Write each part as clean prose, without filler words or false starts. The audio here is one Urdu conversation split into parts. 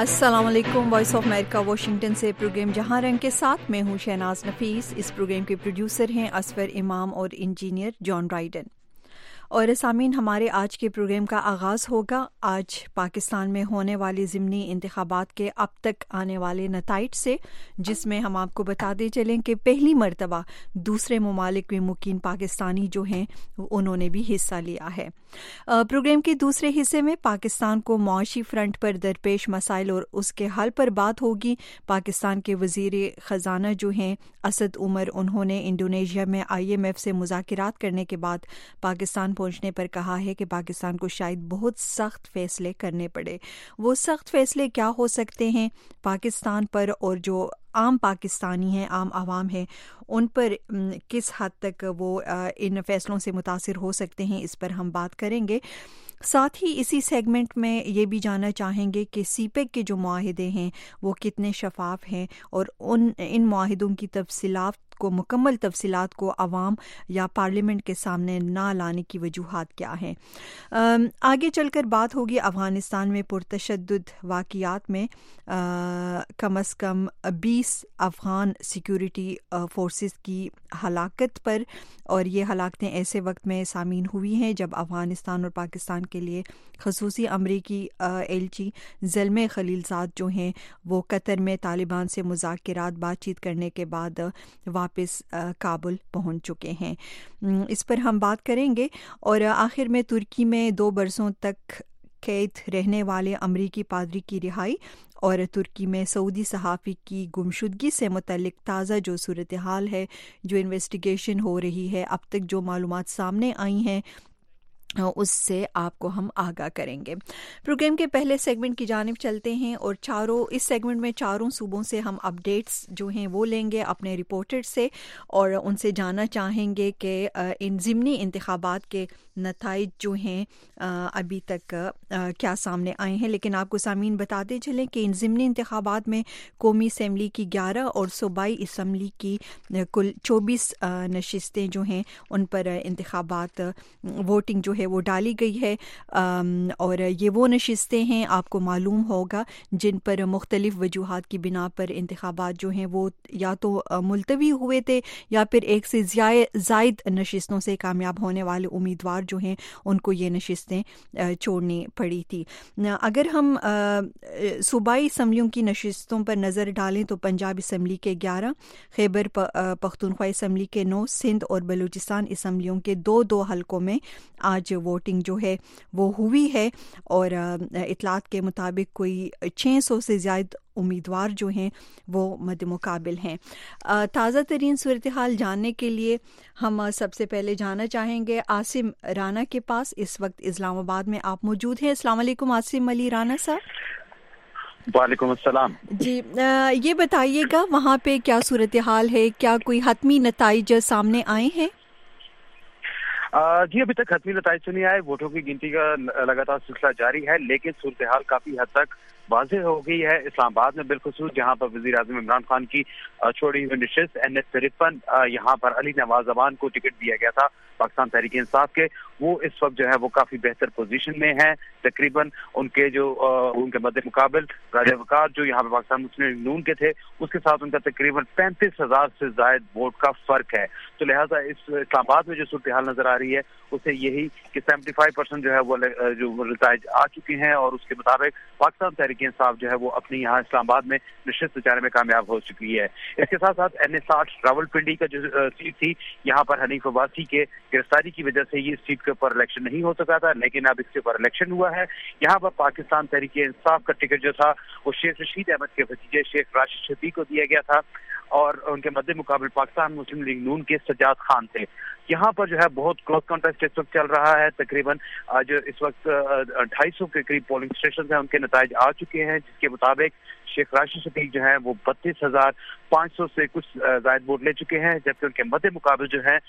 अस्सलाम वालेकुम। वॉइस ऑफ अमेरिका वाशिंगटन से प्रोग्राम जहां रंग के साथ मैं हूं शहनाज नफीस। इस प्रोग्राम के प्रोड्यूसर हैं असफर इमाम और इंजीनियर जॉन राइडन। और सामीन, हमारे आज के प्रोग्राम का आगाज़ होगा आज पाकिस्तान में होने वाले ज़िमनी इंतखाबात के अब तक आने वाले नताइज से, जिसमें हम आपको बताते चलें कि पहली मरतबा दूसरे ममालिक में मुकीम पाकिस्तानी जो हैं उन्होंने भी हिस्सा लिया है। प्रोग्राम के दूसरे हिस्से में पाकिस्तान को मुआशी फ्रंट पर दरपेश मसाइल और उसके हल पर बात होगी। पाकिस्तान के वज़ीर ख़जाना जो हैं असद उमर, उन्होंने इंडोनेशिया में IMF से मुज़ाकिरात करने के बाद पाकिस्तान पहुंचने पर कहा है कि पाकिस्तान को शायद बहुत सख्त फैसले करने पड़े। वो सख्त फैसले क्या हो सकते हैं पाकिस्तान पर, और जो आम पाकिस्तानी हैं, आम आवाम है, उन पर किस हद तक वो इन फैसलों से मुतासिर हो सकते हैं, इस पर हम बात करेंगे। साथ ही इसी सेगमेंट में ये भी जानना चाहेंगे कि CPEC के जो मुआहिदे हैं वो कितने शफाफ हैं और इन मुआहिदों की मुकम्मल तफसीलात को अवाम या पार्लियामेंट के सामने ना लाने की वजूहात क्या हैं। आगे चलकर बात होगी अफ़गानिस्तान में पुरतशद्दुद वाक़ियात में कम अज़ कम 20 अफ़गान सिक्योरिटी फोर्सेस की हलाकत पर, और ये हलाकतें ऐसे वक्त में सामीन हुई हैं जब अफ़गानिस्तान और पाकिस्तान के लिए ख़ुसूसी अमरीकी एलची ज़ल्मे खलीलज़ाद जो हैं वो कतर में तालिबान से मुज़ाकिरात बातचीत करने के बाद वापस काबुल पहुंच चुके हैं। इस पर हम बात करेंगे। और आखिर में तुर्की में 2 बरसों तक कैद रहने वाले अमरीकी पादरी की रिहाई और तुर्की में सऊदी सहाफ़ी की गुमशुदगी से मुतल्लिक ताज़ा जो सूरत हाल है, जो इन्वेस्टिगेशन हो रही है, अब तक जो मालूमात सामने आई हैं, उससे आपको हम आगाह करेंगे। प्रोग्राम के पहले सेगमेंट की जानिब चलते हैं और इस सेगमेंट में चारों सूबों से हम अपडेट्स जो हैं वो लेंगे अपने रिपोर्टर से और उनसे जानना चाहेंगे कि इन ज़िमनी इंतखाबात के नताइज जो हैं अभी तक क्या सामने आए हैं। लेकिन आपको सामीन बताते चलें कि इन ज़िमनी इंतखाबात में कौमी असम्बली की 11 और सूबाई असम्बली की कुल 24 नशिस्तें जो हैं उन पर इंतखाबात वोटिंग जो है वो डाली गई है। और ये वो नशिस्तें हैं, आपको मालूम होगा, जिन पर मुख्तलिफ वजूहात की बिना पर इंतखाबात जो हैं वो या तो मुलतवी हुए थे या फिर एक से ज़ायद नशिस्तों से कामयाब होने वाले उम्मीदवार जो हैं उनको ये नशिस्तें छोड़नी पड़ी थी। अगर हम सूबाई असम्बलियों की नशिस्तों पर नज़र डालें तो पंजाब असम्बली के 11, खैबर पख्तूनख्वा असम्बली के 9, सिंध और बलूचिस्तान असम्बलियों के 2 हलकों में आज वोटिंग जो है वो हुई है। और इतलात के मुताबिक कोई 600 से ज़्यादा उम्मीदवार जो हैं वो मद्दे मुकाबिल हैं। ताज़ा तरीन सूरत हाल जानने के लिए हम सबसे पहले जाना चाहेंगे आसिम राना के पास। इस वक्त इस्लामाबाद में आप मौजूद हैं। अस्सलाम वालेकुम आसिम अली राना साहब। वालेकुम अस्सलाम जी, ये बताइएगा वहाँ पे क्या सूरत हाल है, क्या कोई हतमी नताइज सामने आए हैं? जी, अभी तक हतमी नताइज तो नहीं आए। वोटों की गिनती का लगातार सिलसिला जारी है, लेकिन सूरत हाल काफी हद तक वाज़ेह हो गई है इस्लामाबाद में, बिलखुसूस जहां पर वज़ीर आज़म इमरान खान की छोड़ी हुई नशिस्त NS-53 यहाँ पर अली नवाज जमान को टिकट दिया गया था पाकिस्तान तहरीक इंसाफ के। वो इस वक्त जो है वो काफी बेहतर पोजीशन में है। तकरीबन उनके मद्दे मुकाबिल राजा वकार जो यहाँ पर पाकिस्तान मुस्लिम लीग नून के थे, उसके साथ उनका तकरीबन 35,000 से ज्यादा वोट का फर्क है। तो लिहाजा इस इस्लामाबाद में जो सूरत हाल नजर आ रही है उसे यही कि 75% जो है वो जो नताइज आ चुके हैं और उसके मुताबिक पाकिस्तान तहरीक इंसाफ जो है वो अपनी यहाँ इस्लामाबाद में नशिस्त जाने में कामयाब हो चुकी है। इसके साथ साथ NS-60 रावलपिंडी का जो सीट थी, यहाँ पर हनीफ अब्बासी के गिरफ्तारी की वजह से ये सीट के ऊपर इलेक्शन नहीं हो सका था, लेकिन अब इसके ऊपर इलेक्शन हुआ है। यहाँ पर पाकिस्तान तहरीक इंसाफ का टिकट जो था वो शेख रशीद अहमद के भतीजे शेख राशिद शफीक को दिया गया था और उनके मद्दे मुकाबले पाकिस्तान मुस्लिम लीग नून के सज्जाद खान थे। यहाँ पर जो है बहुत क्लोज कॉन्टेस्ट इस वक्त चल रहा है। तकरीबन आज इस वक्त 250 के करीब पोलिंग स्टेशन है, उनके नताइज आ चुके हैं, जिसके मुताबिक शेख राशिद शफीक जो है वो 32,500 से कुछ जायद वोट ले चुके हैं, जबकि उनके मध्य मुकाबले जो है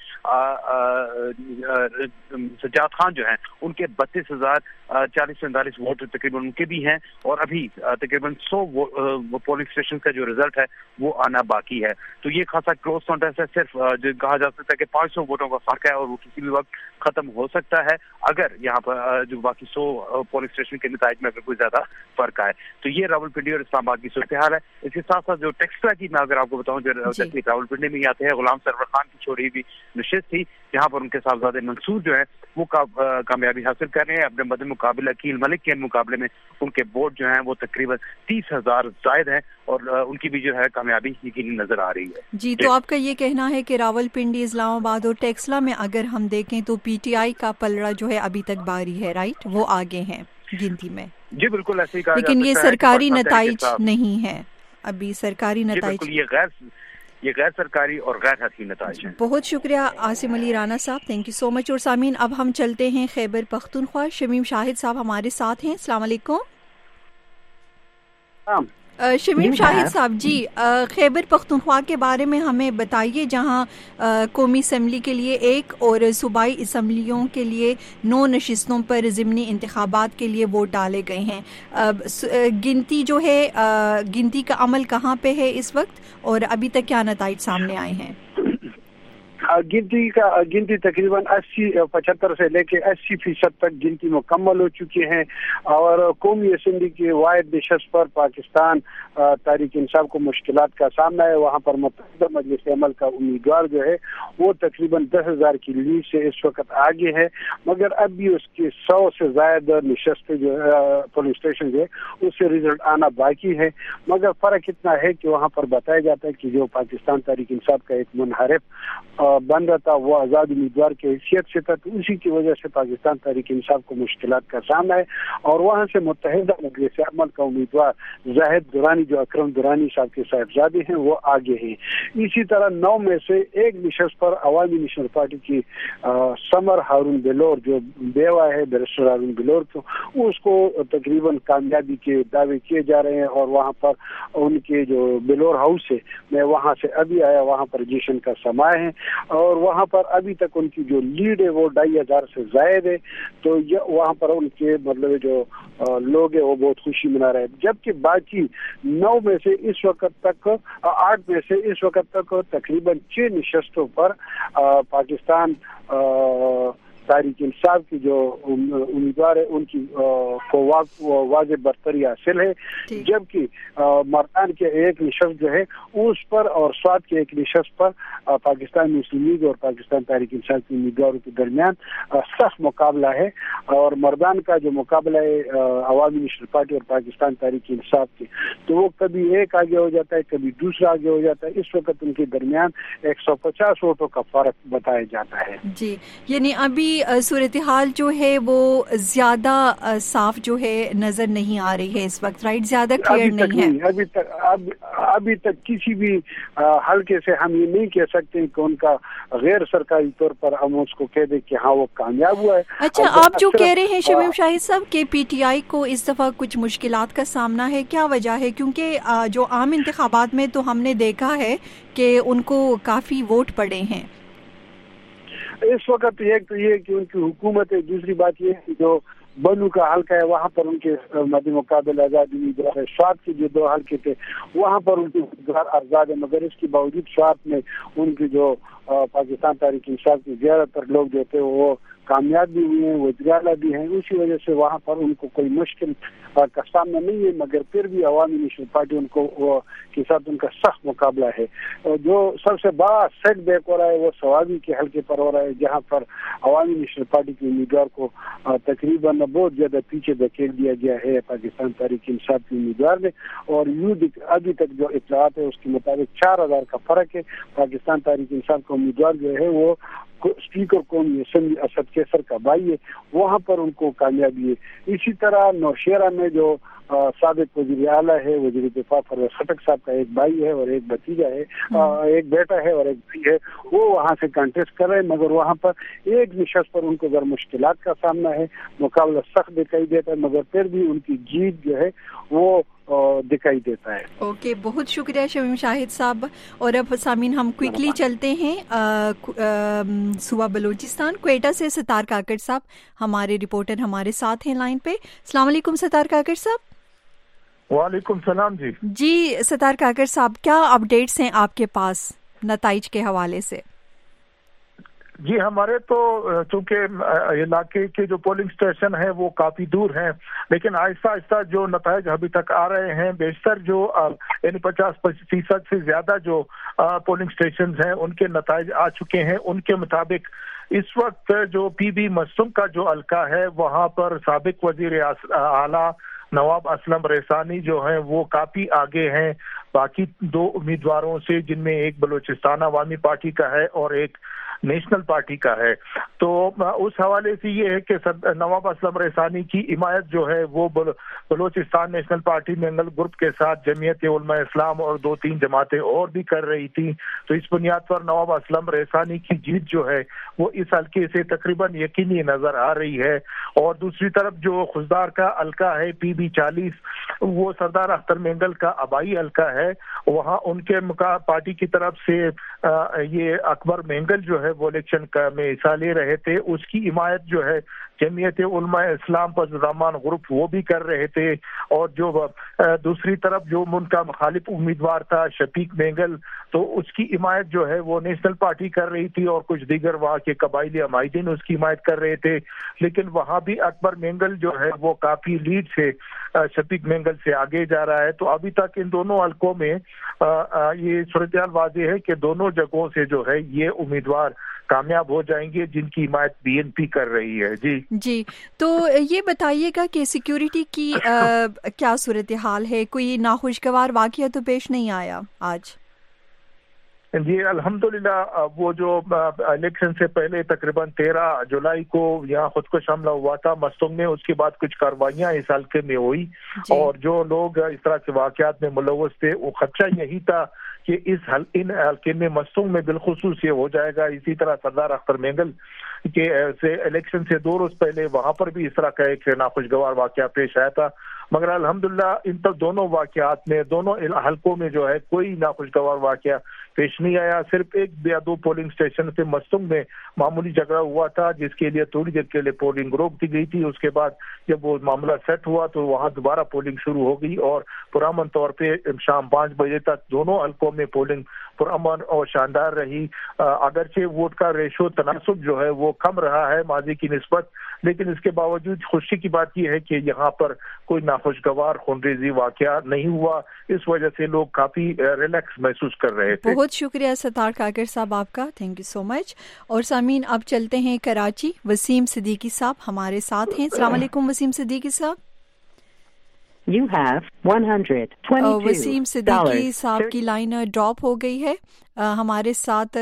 सज्जाद खान जो है उनके 32,040 वोट तकरीबन उनके भी हैं, और अभी तकरीबन 100 पोलिंग स्टेशन का जो रिजल्ट है वो आना बाकी है। तो ये खासा क्लोज कॉन्टेस्ट है, सिर्फ जो कहा जा सकता है कि 500 वोटों का फर्क है और वो किसी भी वक्त खत्म हो सकता है अगर यहाँ पर जो बाकी 100 पोलिंग स्टेशन के नतीजे में अगर कोई ज्यादा फर्क आए। तो ये रावलपिंडी और इस्लामाबाद की सूरत हाल है। इसके साथ साथ जो टेक्सला की मैं अगर आपको बताऊं, जो रावलपिंडी में आते हैं, गुलाम सरवर खान की छोड़ी हुई नशिस्त थी जहाँ पर उनके साहबजादे मंसूर जो है वो कामयाबी हासिल कर रहे हैं। अपने मध्य मुकाबले अकील मलिक के मुकाबले में उनके वोट जो हैं वो तकरीबन 30,000 जायद हैं और उनकी भी जो है कामयाबी यकीनी नजर आ रही है। जी, तो आपका ये कहना है कि रावलपिंडी, इस्लामाबाद और टेक्सला में अगर हम देखें तो पीटीआई का पलड़ा जो है अभी तक बारी है, राइट, वो आगे है गिनती में। जी बिल्कुल ऐसे ही कहा, लेकिन ये सरकारी नताइज नहीं है, अभी सरकारी नताइज ये गैर सरकारी और गैर हतमी नताइज हैं। बहुत शुक्रिया आसिम अली राना साहब, थैंक यू सो मच। और सामीन, अब हम चलते हैं खैबर पख्तूनख्वा। शमीम शाहिद साहब हमारे साथ हैं। अस्सलाम वालेकुम। शमीम शाहिद साहब जी, खैबर पख्तूनख्वा के बारे में हमें बताइए, जहां कौमी असम्बली के लिए 1 और सूबाई असम्बलियों के लिए 9 नशिस्तों पर ज़िमनी इंतखाबात के लिए वोट डाले गए हैं। गिनती जो है, गिनती का अमल कहाँ पे है इस वक्त और अभी तक क्या नताइज सामने आए हैं? गिनती तकरीबन 75 से लेके 80% तक गिनती मुकम्मल हो चुकी है और कौमी असम्बली की वाहिद नशस्त पर पाकिस्तान तहरीक इंसाफ को मुश्किलात का सामना है। वहाँ पर मुत्तहिदा मजलिस अमल का उम्मीदवार जो है वो तकरीबन 10,000 की लीड से इस वक्त आगे है, मगर अब भी उसके 100 से ज्यादा नशस्तें जो पोलिंग स्टेशन जो है उससे रिजल्ट आना बाकी है। मगर फर्क इतना है कि वहाँ पर बताया जाता है कि जो पाकिस्तान तहरीक इंसाफ का एक मुनहरिफ बन रहा था वो आज़ाद उम्मीदवार की हैसियत से था, तो उसी की वजह से पाकिस्तान तहरीक इंसाफ को मुश्किलात का सामना है। और वहाँ से मुत्तहिदा मजलिस अमल का उम्मीदवार जाहिद दुरानी, जो अकरम दुरानी साहब के साहिबजादे हैं, वो आगे हैं। इसी तरह 9 में से 1 नशस्त पर अवामी नेशनल पार्टी की समर हारून बिलोर, जो बेवा है बैरिस्टर हारून बिलोर, तो उसको तकरीबन कामयाबी के दावे किए जा रहे हैं। और वहाँ पर उनके जो बिलोर हाउस है, मैं वहाँ से अभी आया, वहाँ पर रजिस्ट्रेशन का समय है और वहाँ पर अभी तक उनकी जो लीड है वो 2,500 से ज्यादा है। तो वहाँ पर उनके मतलब जो लोग हैं वो बहुत खुशी मना रहे हैं, जबकि बाकी 9 में से इस वक्त तक 8 में से इस वक्त तक तकरीबन 6 नशस्तों पर पाकिस्तान तहरीक इंसाफ की जो उम्मीदवार है उनकी को वाज़ेह बरतरी हासिल है, जबकि मर्दान के 1 नशस्त जो है उस पर और स्वाद के 1 नशस्त पर पाकिस्तान मुस्लिम लीग और पाकिस्तान तहरीक इंसाफ के उम्मीदवारों के दरमियान सख्त मुकाबला है। और मर्दान का जो मुकाबला है अवामी नेशनल पार्टी और पाकिस्तान तहरीक इंसाफ की, तो वो कभी एक आगे हो जाता है, कभी दूसरा आगे हो जाता है। इस वक्त उनके दरमियान 150 वोटों का फर्क बताया जाता है। जी, यानी अभी सूरत हाल जो है वो ज्यादा साफ जो है नजर नहीं आ रही है इस वक्त, राइट, ज्यादा क्लियर नहीं है अभी तक किसी भी हल्के से हम ये नहीं कह सकते कि उनका गैर सरकारी तौर पर हम उसको कह दे कि हाँ वो कामयाब हुआ है। अच्छा, आप जो कह रहे हैं शमीम शाहिद साहब के पीटीआई को इस दफा कुछ मुश्किलात का सामना है, क्या वजह है? क्योंकि जो आम इंतखाबात में तो हमने देखा है कि उनको काफी वोट पड़े हैं इस वक्त। एक तो ये कि उनकी हुकूमत है, दूसरी बात ये कि जो बनू का हल्का है वहाँ पर उनके मध्य मुकाबले आज़ाद उम्मीदवार है। स्वात के जो 2 हल्के थे वहाँ पर उनके उम्मीदवार आज़ाद है, मगर इसके बावजूद स्वात में उनकी जो पाकिस्तान तहरीक इंसाफ के ज्यादातर लोग जो थे वो कामयाब भी हुए हैं, वो इजगाला भी हैं। उसी वजह से वहाँ पर उनको कोई मुश्किल का सामना नहीं है, मगर फिर भी अवामी नेशनल पार्टी उनको के साथ उनका सख्त मुकाबला है। जो सबसे बड़ा सेट बैक हो रहा है वो सवाबी के हल्के पर हो रहा है, जहाँ पर अवामी नेशनल पार्टी के उम्मीदवार को तकरीबन बहुत ज्यादा पीछे धकेल दिया गया है पाकिस्तान तहरीक इंसाफ के उम्मीदवार ने। और अभी तक जो इत्तलात है उसके मुताबिक 4,000 का फर्क है। पाकिस्तान तहरीक इंसाफ का उम्मीदवार जो है वो स्पीकर कौमी असम्बली असद कैसर का भाई है, वहाँ पर उनको कामयाबी है। इसी तरह नौशेरा में जो साबिक वज़ीर आला है, वज़ीर दिफा परवेज़ खटक साहब का एक भाई है और एक भतीजा है, एक बेटा है और एक भाई है, वो वहाँ से कंटेस्ट कर रहे हैं, मगर वहाँ पर एक नशस्त पर उनको अगर मुश्किलात का सामना है, मुकाबला सख्त दिखाई देता है, मगर फिर भी उनकी जीत जो है वो दिखाई देता है। ओके, बहुत शुक्रिया शमीम शाहिद साहब। और अब सामीन हम क्विकली चलते हैं सूबा बलूचिस्तान, क्वेटा से सतार काकड़ साहब हमारे रिपोर्टर हमारे साथ हैं लाइन पे। अस्सलाम वालेकुम सतार काकड़ साहब। वालेकुम सलाम जी। जी सतार काकड़ साहब, क्या अपडेट्स हैं आपके पास नताइज के हवाले से? जी हमारे तो चूंकि इलाके के जो पोलिंग स्टेशन है वो काफी दूर हैं, लेकिन आहिस्ता आहिस्ता जो नताइज अभी तक आ रहे हैं, बेशतर जो यानी 50% से ज्यादा जो पोलिंग स्टेशन हैं उनके नताइज आ चुके हैं। उनके मुताबिक इस वक्त जो पीबी मस्तुम का जो हल्का है वहां पर साबिक वजीर आला नवाब असलम रेसानी जो हैं वो काफी आगे हैं बाकी दो उम्मीदवारों से, जिनमें एक बलूचिस्तान अवामी पार्टी का है और एक नेशनल पार्टी का है। तो उस हवाले से ये है कि नवाब असलम रेसानी की हिमायत जो है वो Balochistan national party Mengal group के साथ जमीयत उलमा इस्लाम और 2-3 जमातें और भी कर रही थी। तो इस बुनियाद पर नवाब असलम रेसानी की जीत जो है वो इस हल्के से तकरीबन यकीनी नजर आ रही है। और दूसरी तरफ जो खुशदार का हल्का है PB 40, वो सरदार अख्तर मेंगल का आबाई हल्का है। वहाँ उनके पार्टी की तरफ से ये अकबर मेंगल जो है वो इलेक्शन में हिस्सा ले रहे थे, उसकी हिमायत जो है जमीयत उलमा इस्लाम पर रहमान ग्रुप वो भी कर रहे थे। और जो दूसरी तरफ जो उनका मुखालिफ उम्मीदवार था शफीक मेंगल, तो उसकी हिमायत जो है वो नेशनल पार्टी कर रही थी और कुछ दीगर वहाँ के कबाइली हमायदीन उसकी हिमायत कर रहे थे। लेकिन वहाँ भी अकबर मेंगल जो है वो काफी लीड से शफीक मेंगल से आगे जा रहा है। तो अभी तक इन दोनों हल्कों में ये सूरत-ए-हाल वाज़ेह है कि दोनों जगहों से जो है ये उम्मीदवार कामयाब हो जाएंगे जिनकी हिमायत BNP कर रही है। जी, तो ये बताइएगा कि सिक्योरिटी की क्या सूरत हाल है? कोई नाखुशगवार वाकया तो पेश नहीं आया आज? जी अल्हम्दुलिल्लाह, वो जो इलेक्शन से पहले तकरीबन 13 जुलाई को यहाँ खुदकुश हमला हुआ था मस्तुम में, उसके बाद कुछ कार्रवाइयाँ इस हल्के में हुई और जो लोग इस तरह के वाकयात में मुलव्वस थे वो खदशा यही था कि इन हल्के में मस्तुम में बिलखुसूस ये हो जाएगा। इसी तरह सरदार अख्तर मेंगल के से इलेक्शन से 2 रोज पहले वहां पर भी इस तरह का एक नाखुशगवार वाकया पेश आया था, मगर अल्हम्दुलिल्लाह इन तक दोनों वाकयात में दोनों हल्कों में जो है कोई नाखुशगवार वाकया पेश नहीं आया। सिर्फ 1 या 2 पोलिंग स्टेशन पे मस्तुम में मामूली झगड़ा हुआ था जिसके लिए थोड़ी देर के लिए पोलिंग रोक दी गई थी। उसके बाद जब वो मामला सेट हुआ तो वहां दोबारा पोलिंग शुरू हो गई और पुरअमन तौर पे शाम 5 बजे तक दोनों हल्कों में पोलिंग पुरअमन और शानदार रही। अगरचे वोट का रेशो तनासुब जो है वो कम रहा है माजी की निस्बत, लेकिन इसके बावजूद खुशी की बात यह है कि यहाँ पर कोई नाखुशगवार खूनरेजी वाकया नहीं हुआ। इस वजह से लोग काफी रिलैक्स महसूस कर रहे थे। बहुत शुक्रिया सतार काकर साहब आपका, थैंक यू सो मच। और सामीन अब चलते हैं कराची, वसीम सिद्दीकी साहब हमारे साथ हैं। अस्सलाम वालेकुम वसीम सिद्दीकी साहब। You have 122 वसीम सिद्दीकी साहब की लाइन ड्रॉप हो गई है। हमारे साथ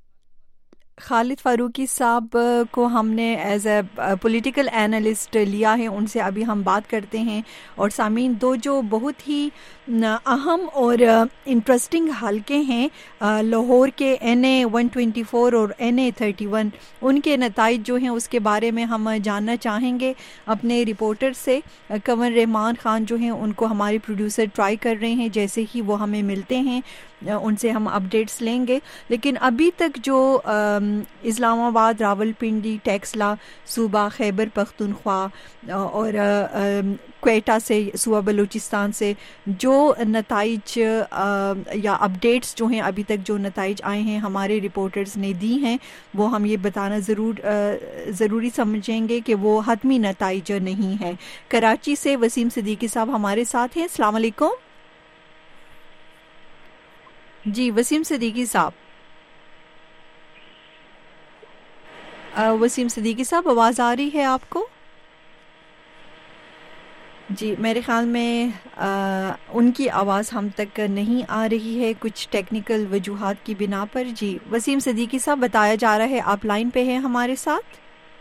खालिद फारूकी साहब को हमने एज ए पॉलिटिकल एनालिस्ट लिया है, उनसे अभी हम बात करते हैं। और सामीन, दो जो बहुत ही अहम और इंटरेस्टिंग हलके हैं लाहौर के NA 124 और NA 31, उनके नताइज जो हैं उसके बारे में हम जानना चाहेंगे अपने रिपोर्टर से। कंवर रहमान खान जो हैं उनको हमारे प्रोड्यूसर ट्राई कर रहे हैं, जैसे ही वो हमें मिलते हैं उनसे हम अपडेट्स लेंगे। लेकिन अभी तक जो इस्लामाबाद, रावलपिंडी, टेक्सला, सूबा खैबर पख्तूनख्वा और क्वेटा से, सूबा बलूचिस्तान से जो नताइज या अपडेट्स जो हैं अभी तक जो नताइज आए हैं हमारे रिपोर्टर्स ने दी हैं, वो हम ये बताना ज़रूरी समझेंगे कि वो हतमी नताइज नहीं है। कराची से वसीम सिद्दीकी साहब हमारे साथ हैं। अस्सलाम वालेकुम जी वसीम सिद्दीकी साहब। वसीम सिद्दीकी साहब, आवाज़ आ रही है आपको? जी मेरे ख्याल में उनकी आवाज़ हम तक नहीं आ रही है कुछ टेक्निकल वजूहात की बिना पर। जी वसीम सिद्दीकी साहब, बताया जा रहा है आप लाइन पे हैं हमारे साथ।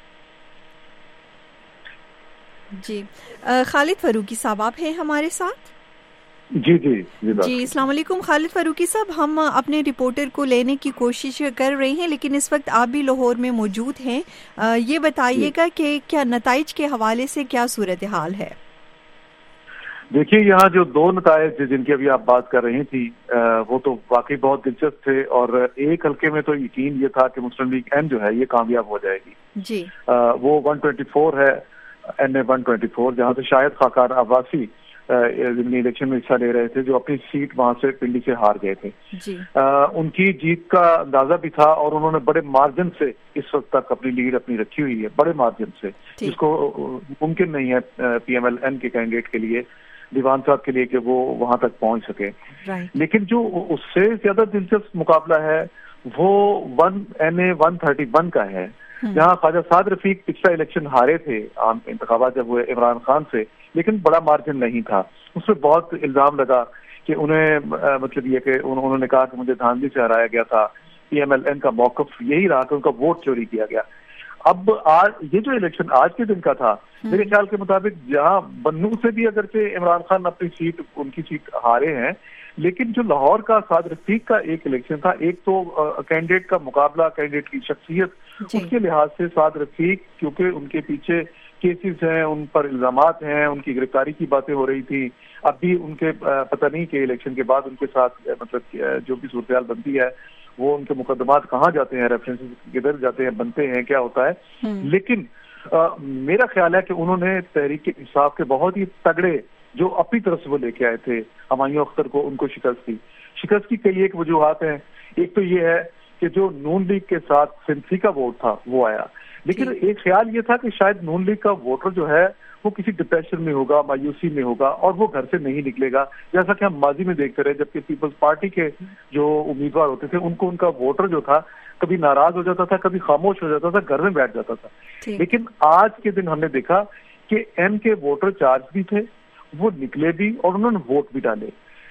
जी खालिद फारूकी साहब आप हैं हमारे साथ? जी जी जी अस्सलाम वालेकुम खालिद फारूकी साहब, हम अपने रिपोर्टर को लेने की कोशिश कर रहे हैं लेकिन इस वक्त आप भी लाहौर में मौजूद हैं। ये बताइएगा कि क्या नताइज के हवाले से क्या सूरत हाल है? دیکھیے یہاں جو دو نتائج جن کی ابھی آپ بات کر رہی تھی وہ تو واقعی بہت دلچسپ تھے، اور ایک حلقے میں تو یقین یہ تھا کہ مسلم لیگ این جو ہے یہ کامیاب ہو جائے گی جی۔ وہ 124 ہے NA 124، جہاں سے شاہد خاقان عباسی ضمنی الیکشن میں حصہ لے رہے تھے، جو اپنی سیٹ وہاں سے پنڈی سے ہار گئے تھے جی۔ ان کی جیت کا اندازہ بھی تھا، اور انہوں نے بڑے مارجن سے اس وقت تک اپنی لیڈ اپنی رکھی ہوئی ہے، بڑے مارجن سے، جس کو ممکن نہیں ہے PMLN کے کینڈیڈیٹ کے لیے، دیوان صاحب کے لیے، کہ وہ وہاں تک پہنچ سکے۔ لیکن جو اس سے زیادہ دلچسپ مقابلہ ہے وہ NA 131 کا ہے، جہاں خواجہ سعد رفیق پچھلا الیکشن ہارے تھے عام انتخابات جب ہوئے عمران خان سے، لیکن بڑا مارجن نہیں تھا۔ اس میں بہت الزام لگا کہ انہیں مطلب یہ کہ انہوں نے کہا کہ مجھے دھاندلی سے ہرایا گیا تھا، PMLN کا موقف یہی رہا کہ ان کا ووٹ چوری کیا گیا۔ اب آج یہ جو الیکشن آج کے دن کا تھا، میرے خیال کے مطابق جہاں بنو سے بھی اگرچہ عمران خان اپنی سیٹ ان کی سیٹ ہارے ہیں، لیکن جو لاہور کا سعد رفیق کا ایک الیکشن تھا، ایک تو کینڈیڈیٹ کا مقابلہ، کینڈیڈیٹ کی شخصیت، اس کے لحاظ سے سعد رفیق کیونکہ ان کے پیچھے کیسز ہیں، ان پر الزامات ہیں، ان کی گرفتاری کی باتیں ہو رہی تھی، اب بھی ان کے پتہ نہیں کہ الیکشن کے بعد ان کے ساتھ مطلب جو بھی صورتحال بنتی ہے وہ ان کے مقدمات کہاں جاتے ہیں، ریفرنسز کدھر جاتے ہیں، بنتے ہیں، کیا ہوتا ہے۔ لیکن میرا خیال ہے کہ انہوں نے تحریک انصاف کے بہت ہی تگڑے جو اپنی طرف سے وہ لے کے آئے تھے ہمایوں اختر کو، ان کو شکست کی کئی ایک وجوہات ہیں۔ ایک تو یہ ہے کہ جو نون لیگ کے ساتھ سنسی کا ووٹ تھا وہ آیا، لیکن ایک خیال یہ تھا کہ شاید نون لیگ کا ووٹر جو ہے وہ کسی ڈپریشن میں ہوگا، مایوسی میں ہوگا، اور وہ گھر سے نہیں نکلے گا، جیسا کہ ہم ماضی میں دیکھتے رہے، جبکہ پیپلز پارٹی کے جو امیدوار ہوتے تھے ان کو ان کا ووٹر جو تھا کبھی ناراض ہو جاتا تھا، کبھی خاموش ہو جاتا تھا، گھر میں بیٹھ جاتا تھا۔ لیکن آج کے دن ہم نے دیکھا کہ این کے ووٹر چارج بھی تھے، وہ نکلے بھی اور انہوں نے ووٹ بھی ڈالے،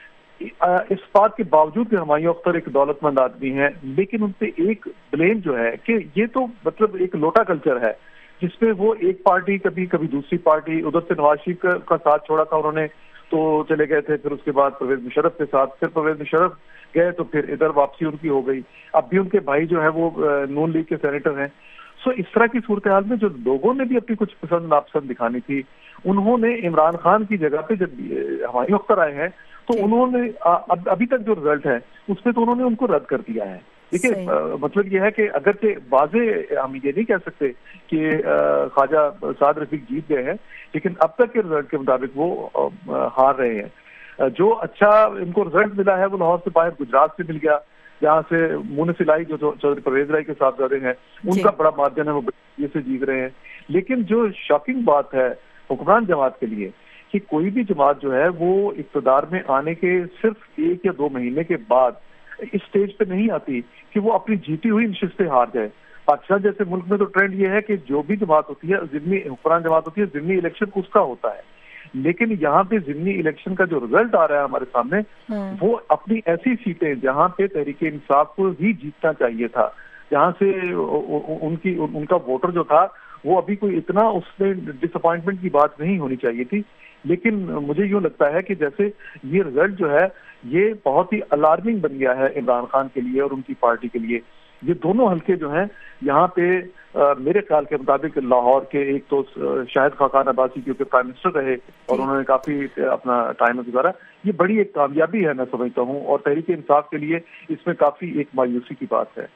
اس بات کے باوجود کہ ہمایوں اختر ایک دولت مند آدمی ہیں، لیکن ان پہ ایک بلیم جو ہے کہ یہ تو مطلب ایک لوٹا کلچر ہے، جس پہ وہ ایک پارٹی کبھی دوسری پارٹی، ادھر سے نواز شریف کا ساتھ چھوڑا تھا انہوں نے تو چلے گئے تھے، پھر اس کے بعد پرویز مشرف کے ساتھ، پھر پرویز مشرف گئے تو پھر ادھر واپسی ان کی ہو گئی، اب بھی ان کے بھائی جو ہے وہ نون لیگ کے سینیٹر ہیں۔ اس طرح کی صورتحال میں جو لوگوں نے بھی اپنی کچھ پسند ناپسند دکھانی تھی، انہوں نے عمران خان کی جگہ پہ جب ہمایوں اختر آئے ہیں تو انہوں نے ابھی تک جو رزلٹ ہے اس پہ تو انہوں نے ان کو رد کر دیا ہے۔ دیکھیے مطلب یہ ہے کہ اگرچہ واضح ہم یہ نہیں کہہ سکتے کہ خواجہ سعد رفیق جیت گئے ہیں، لیکن اب تک کے رزلٹ کے مطابق وہ ہار رہے ہیں۔ جو اچھا ان کو رزلٹ ملا ہے وہ لاہور سے باہر گجرات سے مل گیا، جہاں سے مونس الائی جو چودھری پرویز رائی کے صاحبزادے ہیں ان کا بڑا مارجن ہے، وہ یہ سے جیت رہے ہیں۔ لیکن جو شاکنگ بات ہے حکمران جماعت کے لیے کہ کوئی بھی جماعت جو ہے وہ اقتدار میں آنے کے صرف 1 یا 2 مہینے کے بعد اس سٹیج پہ نہیں آتی کہ وہ اپنی جیتی ہوئی نشستیں ہار جائے۔ پاکستان جیسے ملک میں تو ٹرینڈ یہ ہے کہ جو بھی جماعت ہوتی ہے، ضمنی حکمران جماعت ہوتی ہے، ضمنی الیکشن اس کا ہوتا ہے، لیکن یہاں پہ ضمنی الیکشن کا جو رزلٹ آ رہا ہے ہمارے سامنے، وہ اپنی ایسی سیٹیں جہاں پہ تحریک انصاف کو ہی جیتنا چاہیے تھا، جہاں سے ان کا ووٹر جو تھا وہ ابھی کوئی اتنا اس میں ڈس اپوائنٹمنٹ کی بات نہیں ہونی چاہیے تھی۔ لیکن مجھے یوں لگتا ہے کہ جیسے یہ رزلٹ جو ہے یہ بہت ہی الارمنگ بن گیا ہے عمران خان کے لیے اور ان کی پارٹی کے لیے۔ یہ دونوں حلقے جو ہیں یہاں پہ میرے خیال کے مطابق لاہور کے ایک تو شاہد خاقان عباسی کیونکہ پرائم منسٹر رہے اور انہوں نے کافی اپنا ٹائم گزارا، یہ بڑی ایک کامیابی ہے میں سمجھتا ہوں، اور تحریک انصاف کے لیے اس میں کافی ایک مایوسی کی بات ہے۔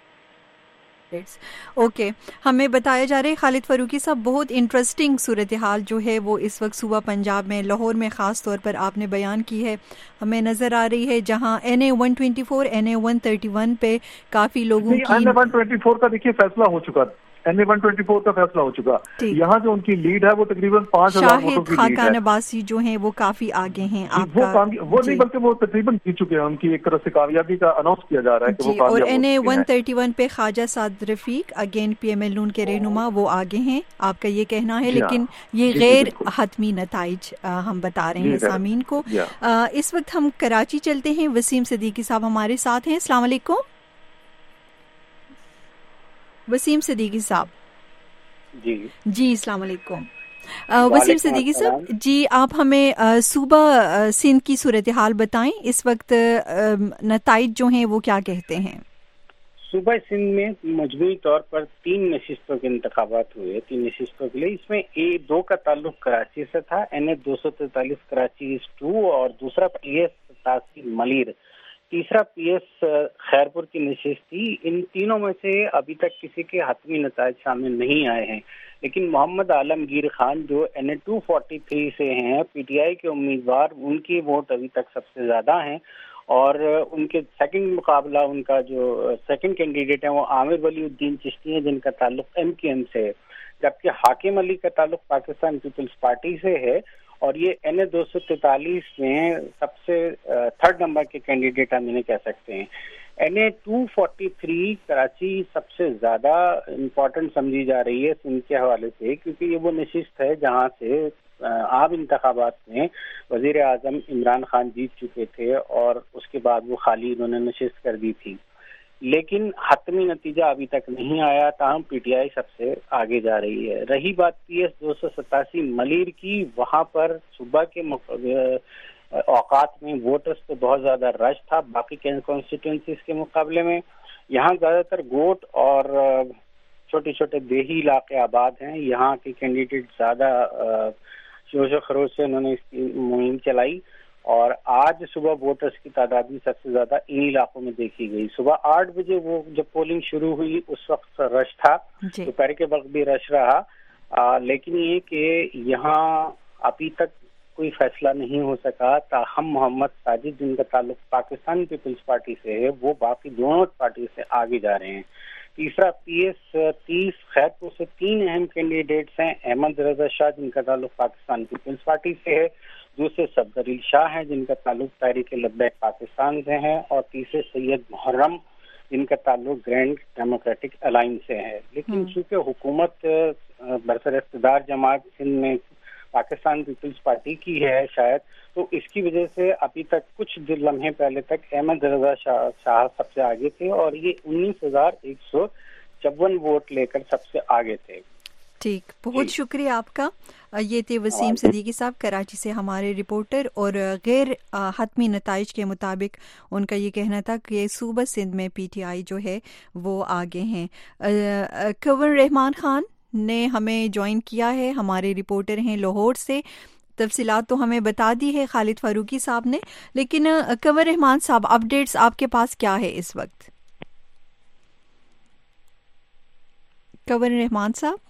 اوکے، ہمیں بتایا جا رہا ہے خالد فاروقی صاحب، بہت انٹرسٹنگ صورتحال جو ہے وہ اس وقت صوبہ پنجاب میں لاہور میں خاص طور پر آپ نے بیان کی ہے، ہمیں نظر آ رہی ہے، جہاں NA 124 NA 131 پہ کافی لوگوں کی NA 124 کا دیکھیے فیصلہ ہو چکا، NA 124 کا فیصلہ ہو چکا، یہاں جو ان کی لیڈ ہے وہ تقریباً 5000 ووٹوں کی لیڈ ہے۔ شاہد خاقان عباسی جو ہیں وہ کافی آگے ہیں، وہ نہیں بلکہ وہ تقریباً جیت چکے ہیں، ان کی ایک طرح سے کامیابی کا اناؤنس کیا جا رہا ہے کہ وہ کامیاب ہو چکے ہیں۔ اور NA 131 پہ خواجہ سعد رفیق اگین PML نون کے رہنما وہ آگے ہیں، آپ کا یہ کہنا ہے، لیکن یہ غیر حتمی نتائج ہم بتا رہے ہیں سامعین کو۔ اس وقت ہم کراچی چلتے ہیں، وسیم صدیقی صاحب ہمارے ساتھ ہیں۔ السلام علیکم وسیم صدیقی صاحب۔ جی السلام علیکم وسیم صدیقی صاحب، جی آپ ہمیں صوبہ سندھ کی صورتحال بتائیں، اس وقت نتائج جو ہیں وہ کیا کہتے ہیں؟ सूबा सिंध में मजमूई तौर पर 3 नशिस्तों के इंतखाबात हुए, 3 नशिस्तों के लिए। इसमें A2 का ताल्लुक कराची से था, NA 243 कराची ईस्ट 2, और दूसरा PS 87 मलिर, तीसरा PS खैरपुर की नशिस्त थी। इन तीनों में से अभी तक किसी के हतमी नतायज सामने नहीं आए हैं, लेकिन मोहम्मद आलमगीर खान जो NA 243 से हैं, PTI के उम्मीदवार, उनकी वोट अभी तक सबसे ज्यादा हैं, और उनके सेकंड मुकाबला, उनका जो सेकंड कैंडिडेट है वो आमिर वलीउद्दीन चिश्ती है, जिनका ताल्लुक MQM से है, जबकि हाकिम अली का ताल्लुक पाकिस्तान पीपल्स पार्टी से है, और ये NA 243 में सबसे थर्ड नंबर के कैंडिडेट हम इन्हें कह सकते हैं। NA 243 कराची सबसे ज्यादा इम्पोर्टेंट समझी जा रही है सिंध के हवाले से, क्योंकि ये वो नशिस्त है जहाँ से आम इंतखाबात में वजीर आजम इमरान खान जीत चुके थे, और उसके बाद वो खाली इन्होंने नशिस्त कर दी थी, लेकिन हतमी नतीजा अभी तक नहीं आया। ताहम PTI सबसे आगे जा रही है। रही बात PS 287 मलिर की, वहाँ पर सूबा के औकात में वोटर्स तो बहुत ज्यादा रश था बाकी कॉन्स्टिट्यूंसीज के मुकाबले में। यहाँ ज्यादातर गोट और छोटे छोटे देही इलाके आबाद हैं। यहाँ के कैंडिडेट ज्यादा जोश व खरोश से उन्होंने इसकी मुहिम चलाई, और आज सुबह वोटर्स की तादाद भी सबसे ज्यादा इन इलाकों में देखी गई। सुबह 8 बजे वो जब पोलिंग शुरू हुई उस वक्त रश था, दोपहर के वक्त भी रश रहा, लेकिन ये कि यहाँ अभी तक कोई फैसला नहीं हो सका। ताहम मोहम्मद साजिद, जिनका ताल्लुक पाकिस्तान पीपल्स पार्टी से है, वो बाकी दोनों पार्टी से आगे जा रहे हैं। तीसरा PS 30 खैरपुर से 3 अहम कैंडिडेट्स हैं। अहमद रजा शाह, जिनका ताल्लुक पाकिस्तान पीपल्स पार्टी से है, दूसरे सफदर शाह हैं, जिनका ताल्लुक तहरीक लब्बैक पाकिस्तान से है, और तीसरे सैयद मुहर्रम, जिनका ताल्लुक ग्रैंड डेमोक्रेटिक अलायंस से है। लेकिन चूंकि हुकूमत बरसर इख्तिदार जमात सिंध में पाकिस्तान पीपल्स पार्टी की है शायद, तो इसकी वजह से अभी तक कुछ लम्हे पहले तक अहमद रजा शाह सबसे आगे थे, और ये 19,154 वोट लेकर सबसे आगे थे। ठीक, बहुत शुक्रिया आपका। ये थे वसीम सिद्दीकी साहब कराची से हमारे रिपोर्टर, और गैर हतमी नताइज के मुताबिक उनका ये कहना था कि सूबा सिंध में PTI जो है वो आगे हैं। कंवर रहमान खान ने हमें ज्वाइन किया है, हमारे रिपोर्टर हैं लाहौर से। तफसीलात तो हमें बता दी है खालिद फारूकी साहब ने, लेकिन कंवर रहमान साहब, अपडेट्स आपके पास क्या है इस वक्त? कंवर रहमान साहब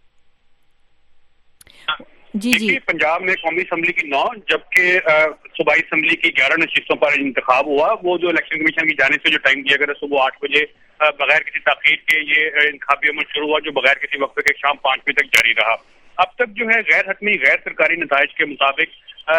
जी। पंजाब में कौमी असम्बली की 9 जबकि सूबाई असम्बली की 11 नशिस्तों पर इंतखाब हुआ। वो जो इलेक्शन कमीशन की जानिब से जो टाइम दिया गया सुबह 8 बजे बगैर किसी ताखीर के ये इंतखाबी अमल शुरू हुआ, जो बगैर किसी वक्त के शाम 5 बजे तक जारी रहा। अब तक जो है गैर हतमी गैर सरकारी नताइज के मुताबिक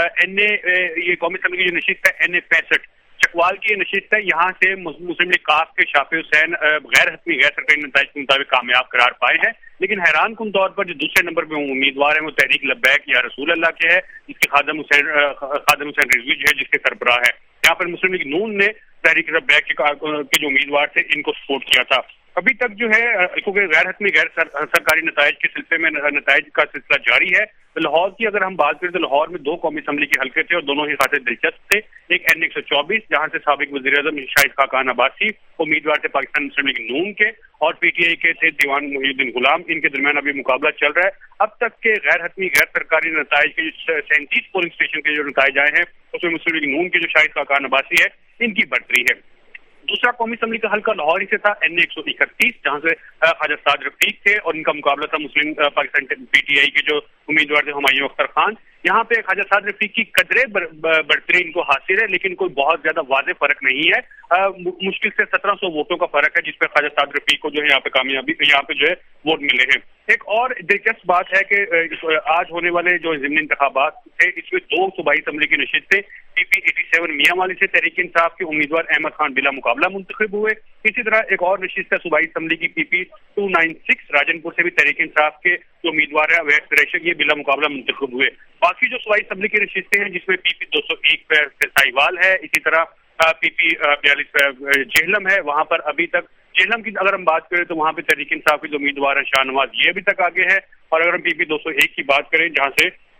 ये कौमी असम्बली की जो नशिस्त है NA 65 चकवाल की नशिस्त है, यहाँ से मुस्लिम लीग काफ के शाफी हुसैन गैर हतमी गैर सरकारी नताइज के मुताबिक कामयाब करार पाए हैं। लेकिन हैरान कुन तौर पर जो दूसरे नंबर पे उम्मीदवार है वो तहरीक लब्बैक या रसूल अल्लाह के है, जिसके खादम हुसैन रिजवी जो है जिसके सरबराह है। यहाँ पर मुस्लिम लीग नून ने तहरीक लब्बैक के जो उम्मीदवार थे इनको सपोर्ट किया था। अभी तक जो है क्योंकि गैर हतमी गैर सरकारी नताइज के सिलसिले में नताइज का सिलसिला जारी है। तो लाहौर की अगर हम बात करें तो लाहौर में 2 कौमी असम्बली के हल्के थे और दोनों ही खासे दिलचस्प थे। एक NA 124 जहाँ से साबिक वज़ीर आज़म शाहिद खाकान अब्बासी उम्मीदवार थे पाकिस्तान मुस्लिम लीग नून के, और PTI के थे दीवान मुहीउद्दीन गुलाम। इनके दरमियान अभी मुकाबला चल रहा है। अब तक के गैर हतमी गैर सरकारी नताइज के 37 पोलिंग स्टेशन के जो नताइज आए हैं उसमें मुस्लिम लीग नून के जो शाहिद खाकान अब्बासी है इनकी बढ़तरी है। दूसरा कौमी असम्बली का हल्का लाहौर ही से था NA 131 जहाँ से ख्वाजा साद रफीक थे और इनका मुकाबला था मुस्लिम पाकिस्तान PTI के जो उम्मीदवार थे हुमायूं अख्तर खान। यहाँ पे ख्वाजा साद रफीक की कदरे बढ़तरी इनको हासिल है, लेकिन कोई बहुत ज्यादा वाज़ेह फर्क नहीं है। मुश्किल से 1700 वोटों का फर्क है जिसपे ख्वाजा साद रफीक को जो है यहाँ पे कामयाबी यहाँ पे जो है वोट मिले हैं। एक और दिलचस्प बात है कि आज होने वाले जो ज़िमनी इंतखाबात थे इसमें 2 सूबाई असम्बली की नशिस्तें PP 87 मियांवाली से तहरीक इंसाफ के उम्मीदवार अहमद खान बिला मुकाबला मुंतखब हुए। इसी तरह एक और नशिस्त है सूबाई असम्बली की PP 296 राजनपुर से भी तहरीक इंसाफ के जो उम्मीदवार है अवैस कुरैशी ये बिला मुकाबला मुंतखब हुए। बाकी जो सूबाई असम्बली की नशिस्तें हैं जिसमें PP 201 पे साहिवाल है, इसी तरह PP 42 पे जेहलम है। वहां पर अभी तक जेहलम की अगर हम बात करें तो वहां पे तहरीक इंसाफ के जो उम्मीदवार है शाहनवाज ये अभी तक आगे है। और अगर हम PP 201 की बात करें जहां से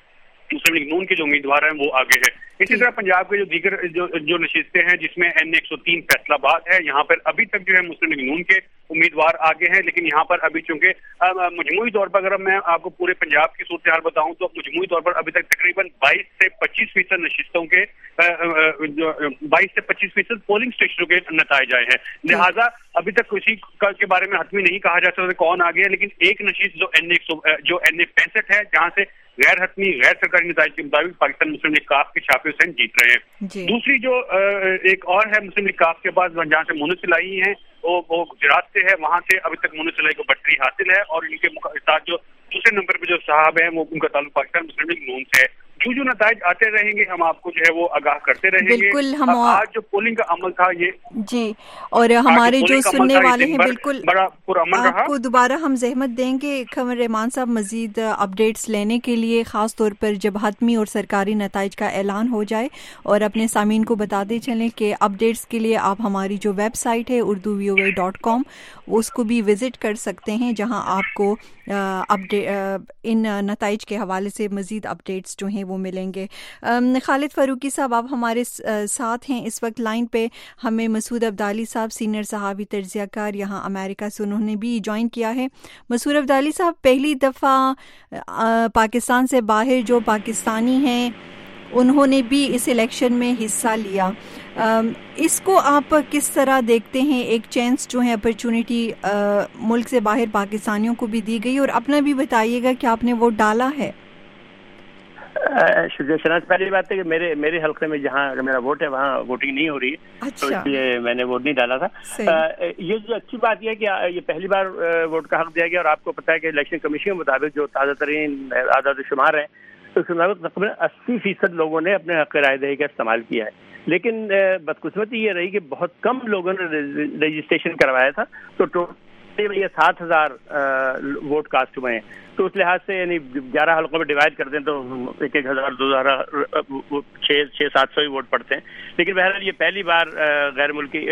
मुस्लिम लीग नून के जो उम्मीदवार हैं वो आगे है। इसी तरह पंजाब के जो दीगर जो नशिस्तें हैं जिसमें N103 फैसलाबाद है, यहाँ पर अभी तक जो है मुस्लिम लीग नून के उम्मीदवार आगे हैं, लेकिन यहाँ पर अभी चूंकि मजमूई तौर पर अगर मैं आपको पूरे पंजाब की सूरत हाल बताऊं तो मजमूई तौर पर अभी तक तकरीबन 22 से 25% नशिस्तों के 22 से 25% पोलिंग स्टेशनों के नतीजे आए हैं। लिहाजा अभी तक किसी के बारे में हतमी नहीं कहा जा सकता कौन आ गया, लेकिन एक नशिस्त जो N65 है जहाँ से गैर हतमी गैर सरकारी नतीजे के मुताबिक पाकिस्तान मुस्लिम लीग काफ के छापे हुसैन जीत रहे हैं। दूसरी जो एक और है मुस्लिम लीग काफ के पास जहाँ से मुनस इलाही है वो गुजरात से है, वहां से अभी तक मुनस इलाही को बट्टी हासिल है और इनके साथ जो दूसरे नंबर पे जो साहब हैं वो उनका ताल्लुक पाकिस्तान मुस्लिम लीग नून से है। जो नताइज आते रहेंगे हम आपको जो है वो आगाह करते रहेंगे। बिल्कुल, हम आज जो पोलिंग का अमल था ये जी, और हमारे जो सुनने वाले हैं बिल्कुल बड़ा पुरअमन रहा। आपको दोबारा हम जहमत देंगे खमर रहमान साहब मजीद अपडेट्स लेने के लिए, खास तौर पर जब हतमी और सरकारी नताइज का ऐलान हो जाए, और अपने सामीन को बताते चलें कि अपडेट्स के लिए आप हमारी जो वेबसाइट है urduvoa.com उसको भी विजिट कर सकते हैं, जहां आपको इन नताइज के हवाले से मजीद अपडेट्स जो हैं वो मिलेंगे। खालिद फारूकी साहब आप हमारे साथ हैं इस वक्त लाइन पे। हमें मसूद अब्दाली साहब सीनियर सहावी तज्ज़ियाकार यहाँ अमेरिका से उन्होंने भी ज्वाइन किया है। मसूद अब्दाली साहब, पहली दफ़ा पाकिस्तान से बाहर जो पाकिस्तानी हैं उन्होंने भी इस इलेक्शन में हिस्सा लिया, इसको आप किस तरह देखते हैं? एक चांस जो है अपॉर्चुनिटी मुल्क से बाहर पाकिस्तानियों को भी दी गई, और अपना भी बताइएगा कि आपने वोट डाला है। शुक्रिया शनाज। पहली बात है कि मेरे हल्के में जहाँ मेरा वोट है वहाँ वोटिंग नहीं हो रही है। अच्छा। तो इसलिए मैंने वोट नहीं डाला था। ये जो अच्छी बात है कि ये पहली बार वोट का हक दिया गया, और आपको पता है कि इलेक्शन कमीशन के मुताबिक जो ताज़ा तरीन आदाद शुमार है तो उसके मुताबिक तकरीबन 80% लोगों ने अपने हक राय दही का इस्तेमाल किया है। लेकिन बदकिस्मती ये रही कि बहुत कम लोगों ने रजिस्ट्रेशन करवाया था, तो टोटल ये 7,000 वोट कास्ट हुए हैं। तो उस लिहाज से यानी 11 हल्कों में डिवाइड कर दें तो 1,000 2,000 600-700 ही वोट पड़ते हैं। लेकिन बहरहाल ये पहली बार गैर मुल्की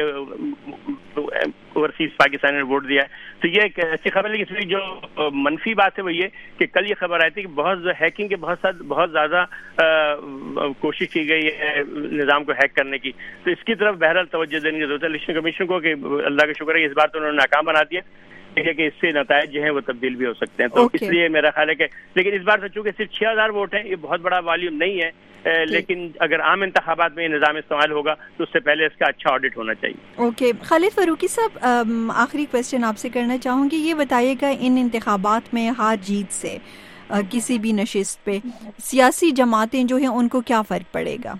ओवरसीज पाकिस्तानी ने वोट दिया है, तो ये एक अच्छी खबर है। लेकिन इसमें जो मनफी बात है वो ये कि कल ये खबर आई थी कि बहुत हैकिंग के बहुत ज़्यादा कोशिश की गई है निज़ाम को हैक करने की, तो इसकी तरफ बहरहाल तवज्जो देने की जरूरत है इलेक्शन कमीशन को कि अल्लाह का शुक्र है इस बार तो उन्होंने नाकाम बना दिया कि इससे नताइज जो हैं वो तब्दील भी हो सकते हैं। तो इसलिए मेरा ख्याल है कि लेकिन इस बार तो चूंकि सिर्फ 6,000 वोट हैं, ये बहुत बड़ा वॉल्यूम नहीं है, लेकिन अगर आम इंतखाबात में ये निज़ाम इस्तेमाल होगा तो उससे पहले इसका अच्छा ऑडिट होना चाहिए। ओके, खालिद फारूकी साहब, आखिरी क्वेश्चन आपसे करना चाहूँगी, ये बताइएगा इन इंतखाबात में हार जीत से किसी भी नशिस्त पे सियासी जमातें जो हैं उनको क्या फ़र्क पड़ेगा?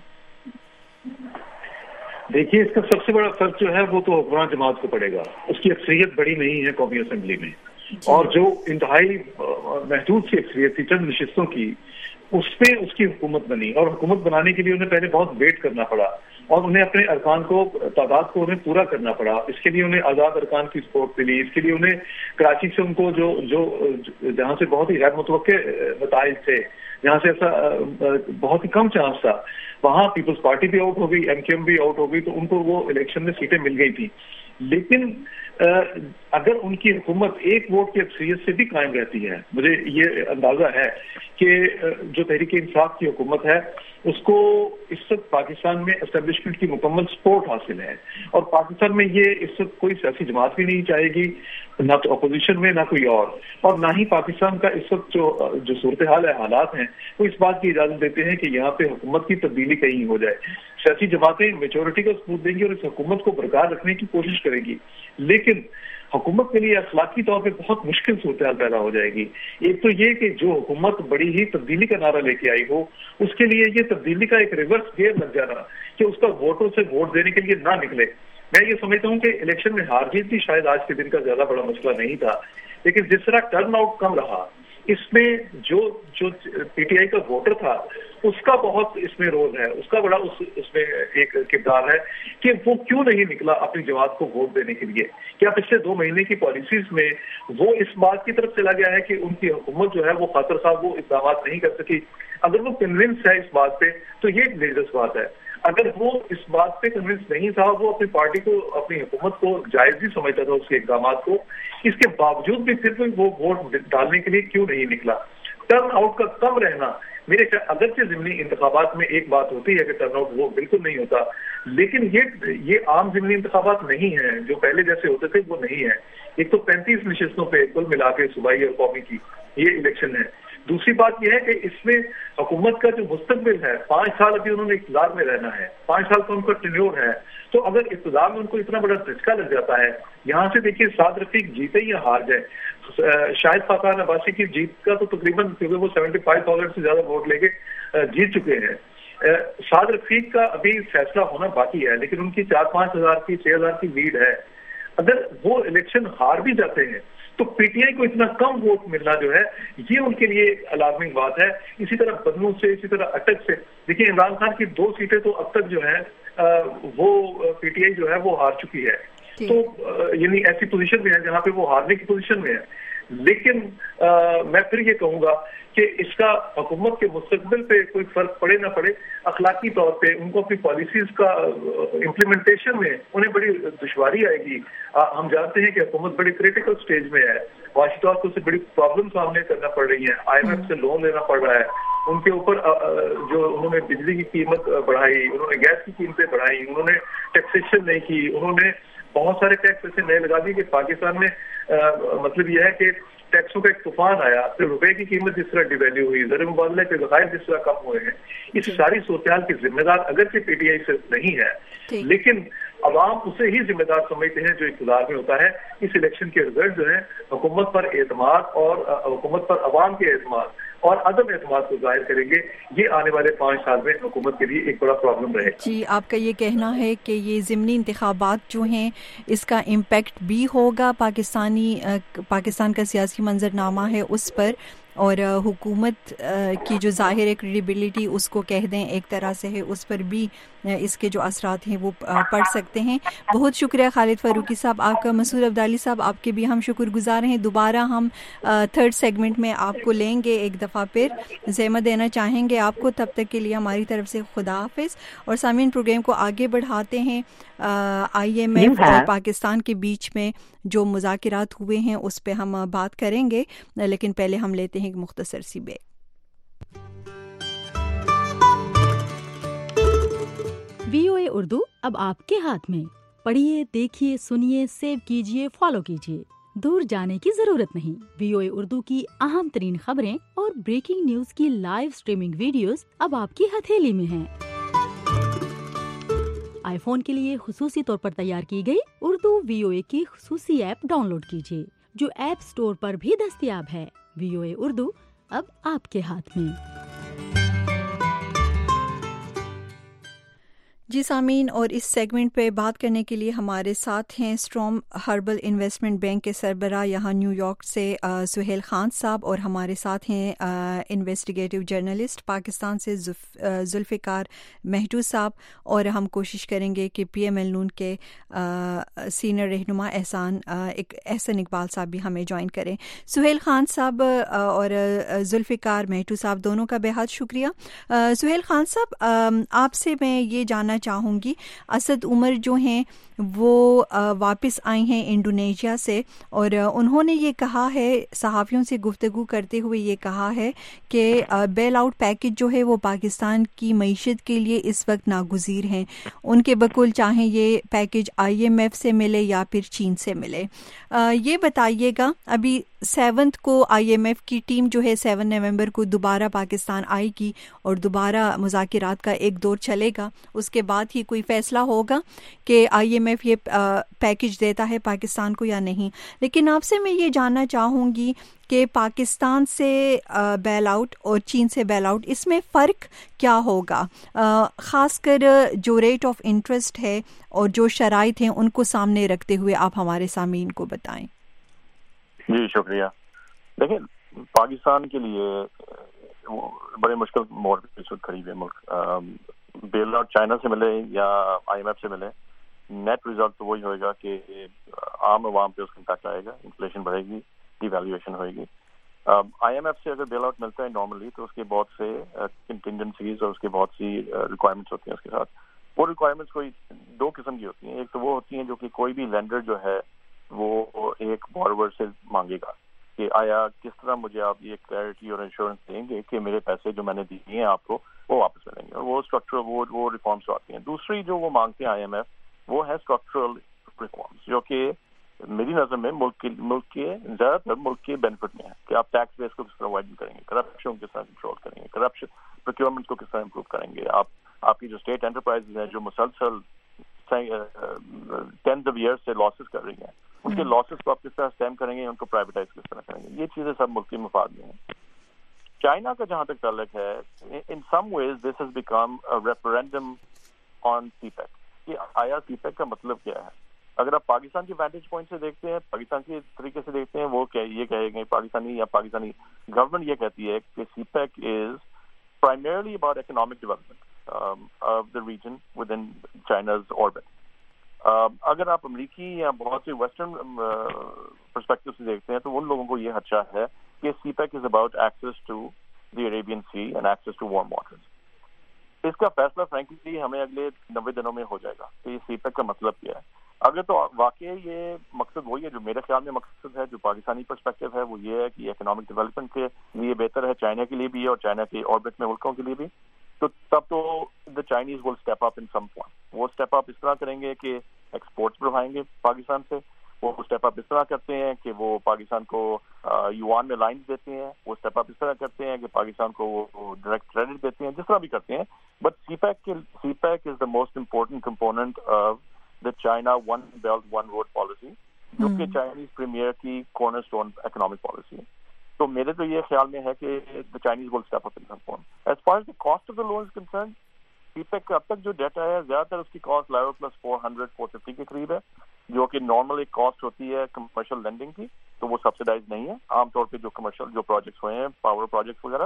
देखिए, इसका सबसे बड़ा फर्क जो है वो तो हुक्मरान जमात को पड़ेगा। उसकी अक्सरियत बड़ी नहीं है कौमी असेंबली में, और जो इंतहाई महदूद सी अक्सरियत थी चंद नशिस्तों की, उसपे उसकी हुकूमत बनी, और हुकूमत बनाने के लिए उन्हें पहले बहुत वेट करना पड़ा, और उन्हें अपने अरकान को तादाद को उन्हें पूरा करना पड़ा। इसके लिए उन्हें आज़ाद अरकान की सपोर्ट मिली। इसके लिए उन्हें कराची से उनको जो जहाँ से बहुत ही गैर मुतवक्के नताइज थे, जहाँ से ऐसा बहुत ही कम चांस था, वहाँ पीपल्स पार्टी भी आउट हो गई, MKM भी आउट हो गई, तो उनको वो इलेक्शन में सीटें मिल गई थी। लेकिन अगर उनकी हुकूमत एक वोट की अक्सरियत से भी कायम रहती है, मुझे ये अंदाजा है कि जो तहरीक इंसाफ की हुकूमत है उसको इस वक्त पाकिस्तान में एस्टेब्लिशमेंट की मुकम्मल सपोर्ट हासिल है, और पाकिस्तान में ये इस वक्त कोई सियासी जमात भी नहीं चाहेगी, ना तो अपोजिशन में ना कोई और ना ही पाकिस्तान का इस वक्त जो सूरत हाल है, हालात हैं, वो इस बात की इजाजत देते हैं कि यहाँ पे हुकूमत की तब्दीली कहीं हो जाए। सियासी जमातें मेजोरिटी का सबूत देंगी और इस हुकूमत को बरकरार रखने की कोशिश करेगी, लेकिन हुकूमत के लिए अखलाकी तौर पे बहुत मुश्किल सूरत हाल पैदा हो जाएगी। एक तो ये कि जो हुकूमत बड़ी ही तब्दीली का नारा लेके आई हो, उसके लिए ये तब्दीली का एक रिवर्स गेयर लग जाना कि उसका वोटों से वोट देने के लिए ना निकले। मैं ये समझता हूँ कि इलेक्शन में हार जीत भी शायद आज के दिन का ज्यादा बड़ा मसला नहीं था, लेकिन जिस तरह टर्न आउट कम रहा, इसमें जो PTI का वोटर था उसका बहुत इसमें रोल है, उसका बड़ा उसमें एक किरदार है कि वो क्यों नहीं निकला अपनी जमात को वोट देने के लिए। क्या पिछले 2 महीने की पॉलिसीज में वो इस बात की तरफ चला गया है कि उनकी हुकूमत जो है वो खातर साहब वो इक़दाम नहीं कर सकी? अगर वो कन्विंस है इस बात पे तो ये एक डेंजरस बात है। अगर वो इस बात पे कन्विंस नहीं था, वो अपनी पार्टी को, अपनी हुकूमत को जायज भी समझता था उसके इक़दाम को, इसके बावजूद भी फिर वो वोट डालने के लिए क्यों नहीं निकला? ٹرن آؤٹ کا کم رہنا میرے اگرچہ ضمنی انتخابات میں ایک بات ہوتی ہے کہ ٹرن آؤٹ وہ بالکل نہیں ہوتا، لیکن یہ عام ضمنی انتخابات نہیں ہیں جو پہلے جیسے ہوتے تھے، وہ نہیں ہے. ایک تو 35 نشستوں پہ کل ملا کے صوبائی اور قومی کی یہ الیکشن ہے. دوسری بات یہ ہے کہ اس میں حکومت کا جو مستقبل ہے، 5 سال ابھی انہوں نے اقتدار میں رہنا ہے، 5 سال کا ان کا ٹینیور ہے. تو اگر اقتدار میں ان کو اتنا بڑا دھچکا لگ جاتا ہے، یہاں سے دیکھیے سعد رفیق جیتے یا ہار جائے، شاہد خاقان عباسی کی جیت کا تو تقریباً کیونکہ وہ 75,000 سے زیادہ ووٹ لے کے جیت چکے ہیں. سعد رفیق کا ابھی فیصلہ ہونا باقی ہے، لیکن ان کی 4-5 ہزار کی 6 ہزار کی لیڈ ہے. اگر وہ الیکشن ہار بھی جاتے ہیں تو پی ٹی آئی کو اتنا کم ووٹ ملنا جو ہے یہ ان کے لیے الارمنگ بات ہے. اسی طرح بدنو سے، اسی طرح اٹک سے دیکھیے عمران خان کی 2 سیٹیں تو اب تک جو ہے وہ پی ٹی آئی جو ہے وہ ہار چکی ہے. تو یعنی ایسی پوزیشن میں ہے جہاں پہ وہ ہارنے کی پوزیشن میں ہے. لیکن میں پھر یہ کہوں گا کہ اس کا حکومت کے مستقبل پہ کوئی فرق پڑے نہ پڑے، اخلاقی طور پہ ان کو اپنی پالیسیز کا امپلیمنٹیشن میں انہیں بڑی دشواری آئے گی. ہم جانتے ہیں کہ حکومت بڑی کریٹیکل سٹیج میں ہے، معاشی طور پر اسے بڑی پرابلم سامنے کرنا پڑ رہی ہیں، آئی ایم ایف سے لون لینا پڑ رہا ہے. ان کے اوپر جو انہوں نے بجلی کی قیمت بڑھائی، انہوں نے گیس کی قیمتیں بڑھائی، انہوں نے ٹیکسیشن نہیں کی، انہوں نے بہت سارے ٹیکس ایسے نئے لگا دیے کہ پاکستان میں مطلب یہ ہے کہ ٹیکسوں کا ایک طوفان آیا. پھر روپے کی قیمت جس طرح ڈیویلیو ہوئی، زر مبادلے کے ذخائر جس طرح کم ہوئے ہیں، اس ساری صورتحال کی ذمہ دار اگرچہ پی ٹی آئی سے نہیں ہے، لیکن عوام اسے ہی ذمہ دار سمجھتے ہیں جو اقتدار میں ہوتا ہے. اس الیکشن کے رزلٹ جو ہیں حکومت پر اعتماد اور حکومت پر عوام کے اعتماد اور عدم اعتماد کو ظاہر کریں گے. یہ آنے والے 5 سال میں حکومت کے لیے ایک بڑا پرابلم رہے. جی، آپ کا یہ کہنا ہے کہ یہ ضمنی انتخابات جو ہیں اس کا امپیکٹ بھی ہوگا پاکستان کا سیاسی منظرنامہ ہے اس پر، اور حکومت کی جو ظاہر کریڈیبلٹی اس کو کہہ دیں ایک طرح سے ہے، اس پر بھی اس کے جو اثرات ہیں وہ پڑ سکتے ہیں. بہت شکریہ خالد فاروقی صاحب. آپ کا مسعود عبدالی صاحب، آپ کے بھی ہم شکر گزار ہیں. دوبارہ ہم 3rd سیگمنٹ میں آپ کو لیں گے ایک دفعہ پھر زحمت دینا چاہیں گے آپ کو. تب تک کے لیے ہماری طرف سے خدا حافظ. اور سامعین، پروگرام کو آگے بڑھاتے ہیں. آئی ایم ایف اور پاکستان کے بیچ میں جو مذاکرات ہوئے ہیں اس پہ ہم بات کریں گے، لیکن پہلے ہم لیتے ہیں ایک مختصر سی بریک. VOA اردو اب آپ کے ہاتھ میں. پڑھیے، دیکھیے، سنیے، سیو کیجیے، فالو کیجیے. دور جانے کی ضرورت نہیں. VOA اردو کی اہم ترین خبریں اور بریکنگ نیوز کی لائیو سٹریمنگ ویڈیوز اب آپ کی ہتھیلی میں ہیں. آئی فون کے لیے خصوصی طور پر تیار کی گئی اردو VOA کی خصوصی ایپ ڈاؤن لوڈ کیجیے، جو ایپ سٹور پر بھی دستیاب ہے. VOA اردو اب آپ کے ہاتھ میں. جی سامعین، اور اس سیگمنٹ پہ بات کرنے کے لیے ہمارے ساتھ ہیں اسٹرام ہربل انویسٹمنٹ بینک کے سربراہ یہاں نیو یارک سے سہیل خان صاحب، اور ہمارے ساتھ ہیں انویسٹیگیٹو جرنلسٹ پاکستان سے ذوالفقار مہدو صاحب، اور ہم کوشش کریں گے کہ پی ایم ایل نون کے سینئر رہنما احسان اقبال صاحب بھی ہمیں جوائن کریں. سہیل خان صاحب اور ذوالفقار مہدو صاحب دونوں کا بے حد شکریہ. سہیل خان صاحب، آپ سے میں یہ جاننا چاہوں گی، اسد عمر جو ہیں وہ واپس آئے ہیں انڈونیشیا سے، اور انہوں نے یہ کہا ہے، صحافیوں سے گفتگو کرتے ہوئے یہ کہا ہے کہ بیل آؤٹ پیکج جو ہے وہ پاکستان کی معیشت کے لیے اس وقت ناگزیر ہیں. ان کے بقول چاہیں یہ پیکج آئی ایم ایف سے ملے یا پھر چین سے ملے. یہ بتائیے گا، ابھی 7 کو آئی ایم ایف کی ٹیم جو ہے 7 نومبر کو دوبارہ پاکستان آئے گی اور دوبارہ مذاکرات کا ایک دور چلے گا. اس کے بعد ہی کوئی فیصلہ ہوگا کہ آئی ایم ایف یہ پیکج دیتا ہے پاکستان کو یا نہیں. لیکن آپ سے میں یہ جاننا چاہوں گی کہ پاکستان سے بیل آؤٹ اور چین سے بیل آؤٹ، اس میں فرق کیا ہوگا، خاص کر جو ریٹ آف انٹرسٹ ہے اور جو شرائط ہیں ان کو سامنے رکھتے ہوئے آپ ہمارے سامعین کو بتائیں. جی شکریہ. دیکھیں، پاکستان کے لیے بڑے مشکل موڑ پہ اس وقت کھڑی ہوئی ملک. بیل آؤٹ چائنا سے ملے یا آئی ایم ایف سے ملے، نیٹ ریزلٹ تو وہی ہوئے گا کہ عام عوام پہ اس کا امپیکٹ آئے گا، انفلیشن بڑھے گی، ڈی ویلیویشن ہوئے گی. آئی ایم ایف سے اگر بیل آؤٹ ملتا ہے نارملی تو اس کے بہت سے کنٹینجنسیز اور اس کے بہت سی ریکوائرمنٹس ہوتی ہیں اس کے ساتھ. وہ ریکوائرمنٹس کوئی 2 قسم کی ہوتی ہیں. ایک تو وہ ہوتی ہیں جو کہ کوئی بھی لینڈر جو ہے وہ ایک بارور سے مانگے گا. کہ آیا کس طرح مجھے آپ یہ کلیئرٹی اور انشورنس دیں گے کہ میرے پیسے جو میں نے دیے ہیں آپ کو وہ واپس ملیں گے, اور وہ اسٹرکچرل وہ ریفارمس آتی ہیں. دوسری جو وہ مانگتے ہیں IMF وہ ہے اسٹرکچرل ریفارمس, جو کہ میری نظر میں ملک کے زیادہ تر ملک کے بینیفٹ میں ہے, کہ آپ ٹیکس بیس کو کس طرح وائڈن کریں گے, کرپشن کس طرح کنٹرول کریں گے, کرپشن پروکیورمنٹ کو کس طرح امپروو کریں گے, آپ کی جو اسٹیٹ انٹرپرائز ہیں جو مسلسل ٹینز آف ایئرس سے لاسز کر رہی ہیں, ان کے لاسز کو آپ کس طرح اسٹیم کریں گے, ان کو پرائیویٹائز کس طرح کریں گے. یہ چیزیں سب ملک کے مفاد میں ہیں. چائنا کا جہاں تک تعلق ہے, in some ways this has become referendum on CPEC, کہ آیا سی پیک کا مطلب کیا ہے. اگر آپ پاکستان کے وینٹیج پوائنٹ سے دیکھتے ہیں, پاکستان کے طریقے سے دیکھتے ہیں, وہ یہ کہے گے پاکستانی گورنمنٹ یہ کہتی ہے کہ CPEC is primarily about economic development of the region within China's orbit. اگر آپ امریکی یا بہت سے ویسٹرن پرسپیکٹو سے دیکھتے ہیں تو ان لوگوں کو یہ خدشہ ہے کہ CPEC is about access to the Arabian sea and access to warm waters. اس کا فیصلہ فرینکلی ہمیں اگلے 90 دنوں میں ہو جائے گا کہ یہ سی پیک کا مطلب کیا ہے. اگر تو واقعی یہ مقصد وہی ہے جو میرے خیال میں مقصد ہے, جو پاکستانی پرسپیکٹو ہے, وہ یہ ہے کہ اکنامک ڈیولپمنٹ کے لیے بہتر ہے, چائنا کے لیے بھی ہے اور چائنا کے آربٹ میں ملکوں کے لیے بھی, تو تب تو the Chinese will step up in some point. وہ اسٹیپ اپ اس طرح کریں گے کہ ایکسپورٹس بڑھائیں گے پاکستان سے, وہ اسٹیپ اپ اس طرح کرتے ہیں کہ وہ پاکستان کو یوان میں لائنز دیتے ہیں, وہ اسٹیپ اپ اس طرح کرتے ہیں کہ پاکستان کو وہ ڈائریکٹ کریڈٹ دیتے ہیں, جس طرح بھی کرتے ہیں. But CPEC is the most important component of the China one belt one road policy, جو کہ چائنیز پریمیئر کی کارنر اسٹون اکنامک پالیسی ہے. تو میرے تو یہ خیال میں ہے کہ the Chinese will step up in some point. As far as the cost of the loan is concerned, CPEC کا اب تک جو ڈیٹا ہے زیادہ تر اس کی کاسٹ LIBOR پلس 400-450 کے قریب ہے, جو کہ نارمل ایک کاسٹ ہوتی ہے کمرشل لینڈنگ کی, تو وہ سبسڈائز نہیں ہے. عام طور پہ جو کمرشل جو پروجیکٹس ہوئے ہیں, پاور پروجیکٹس وغیرہ,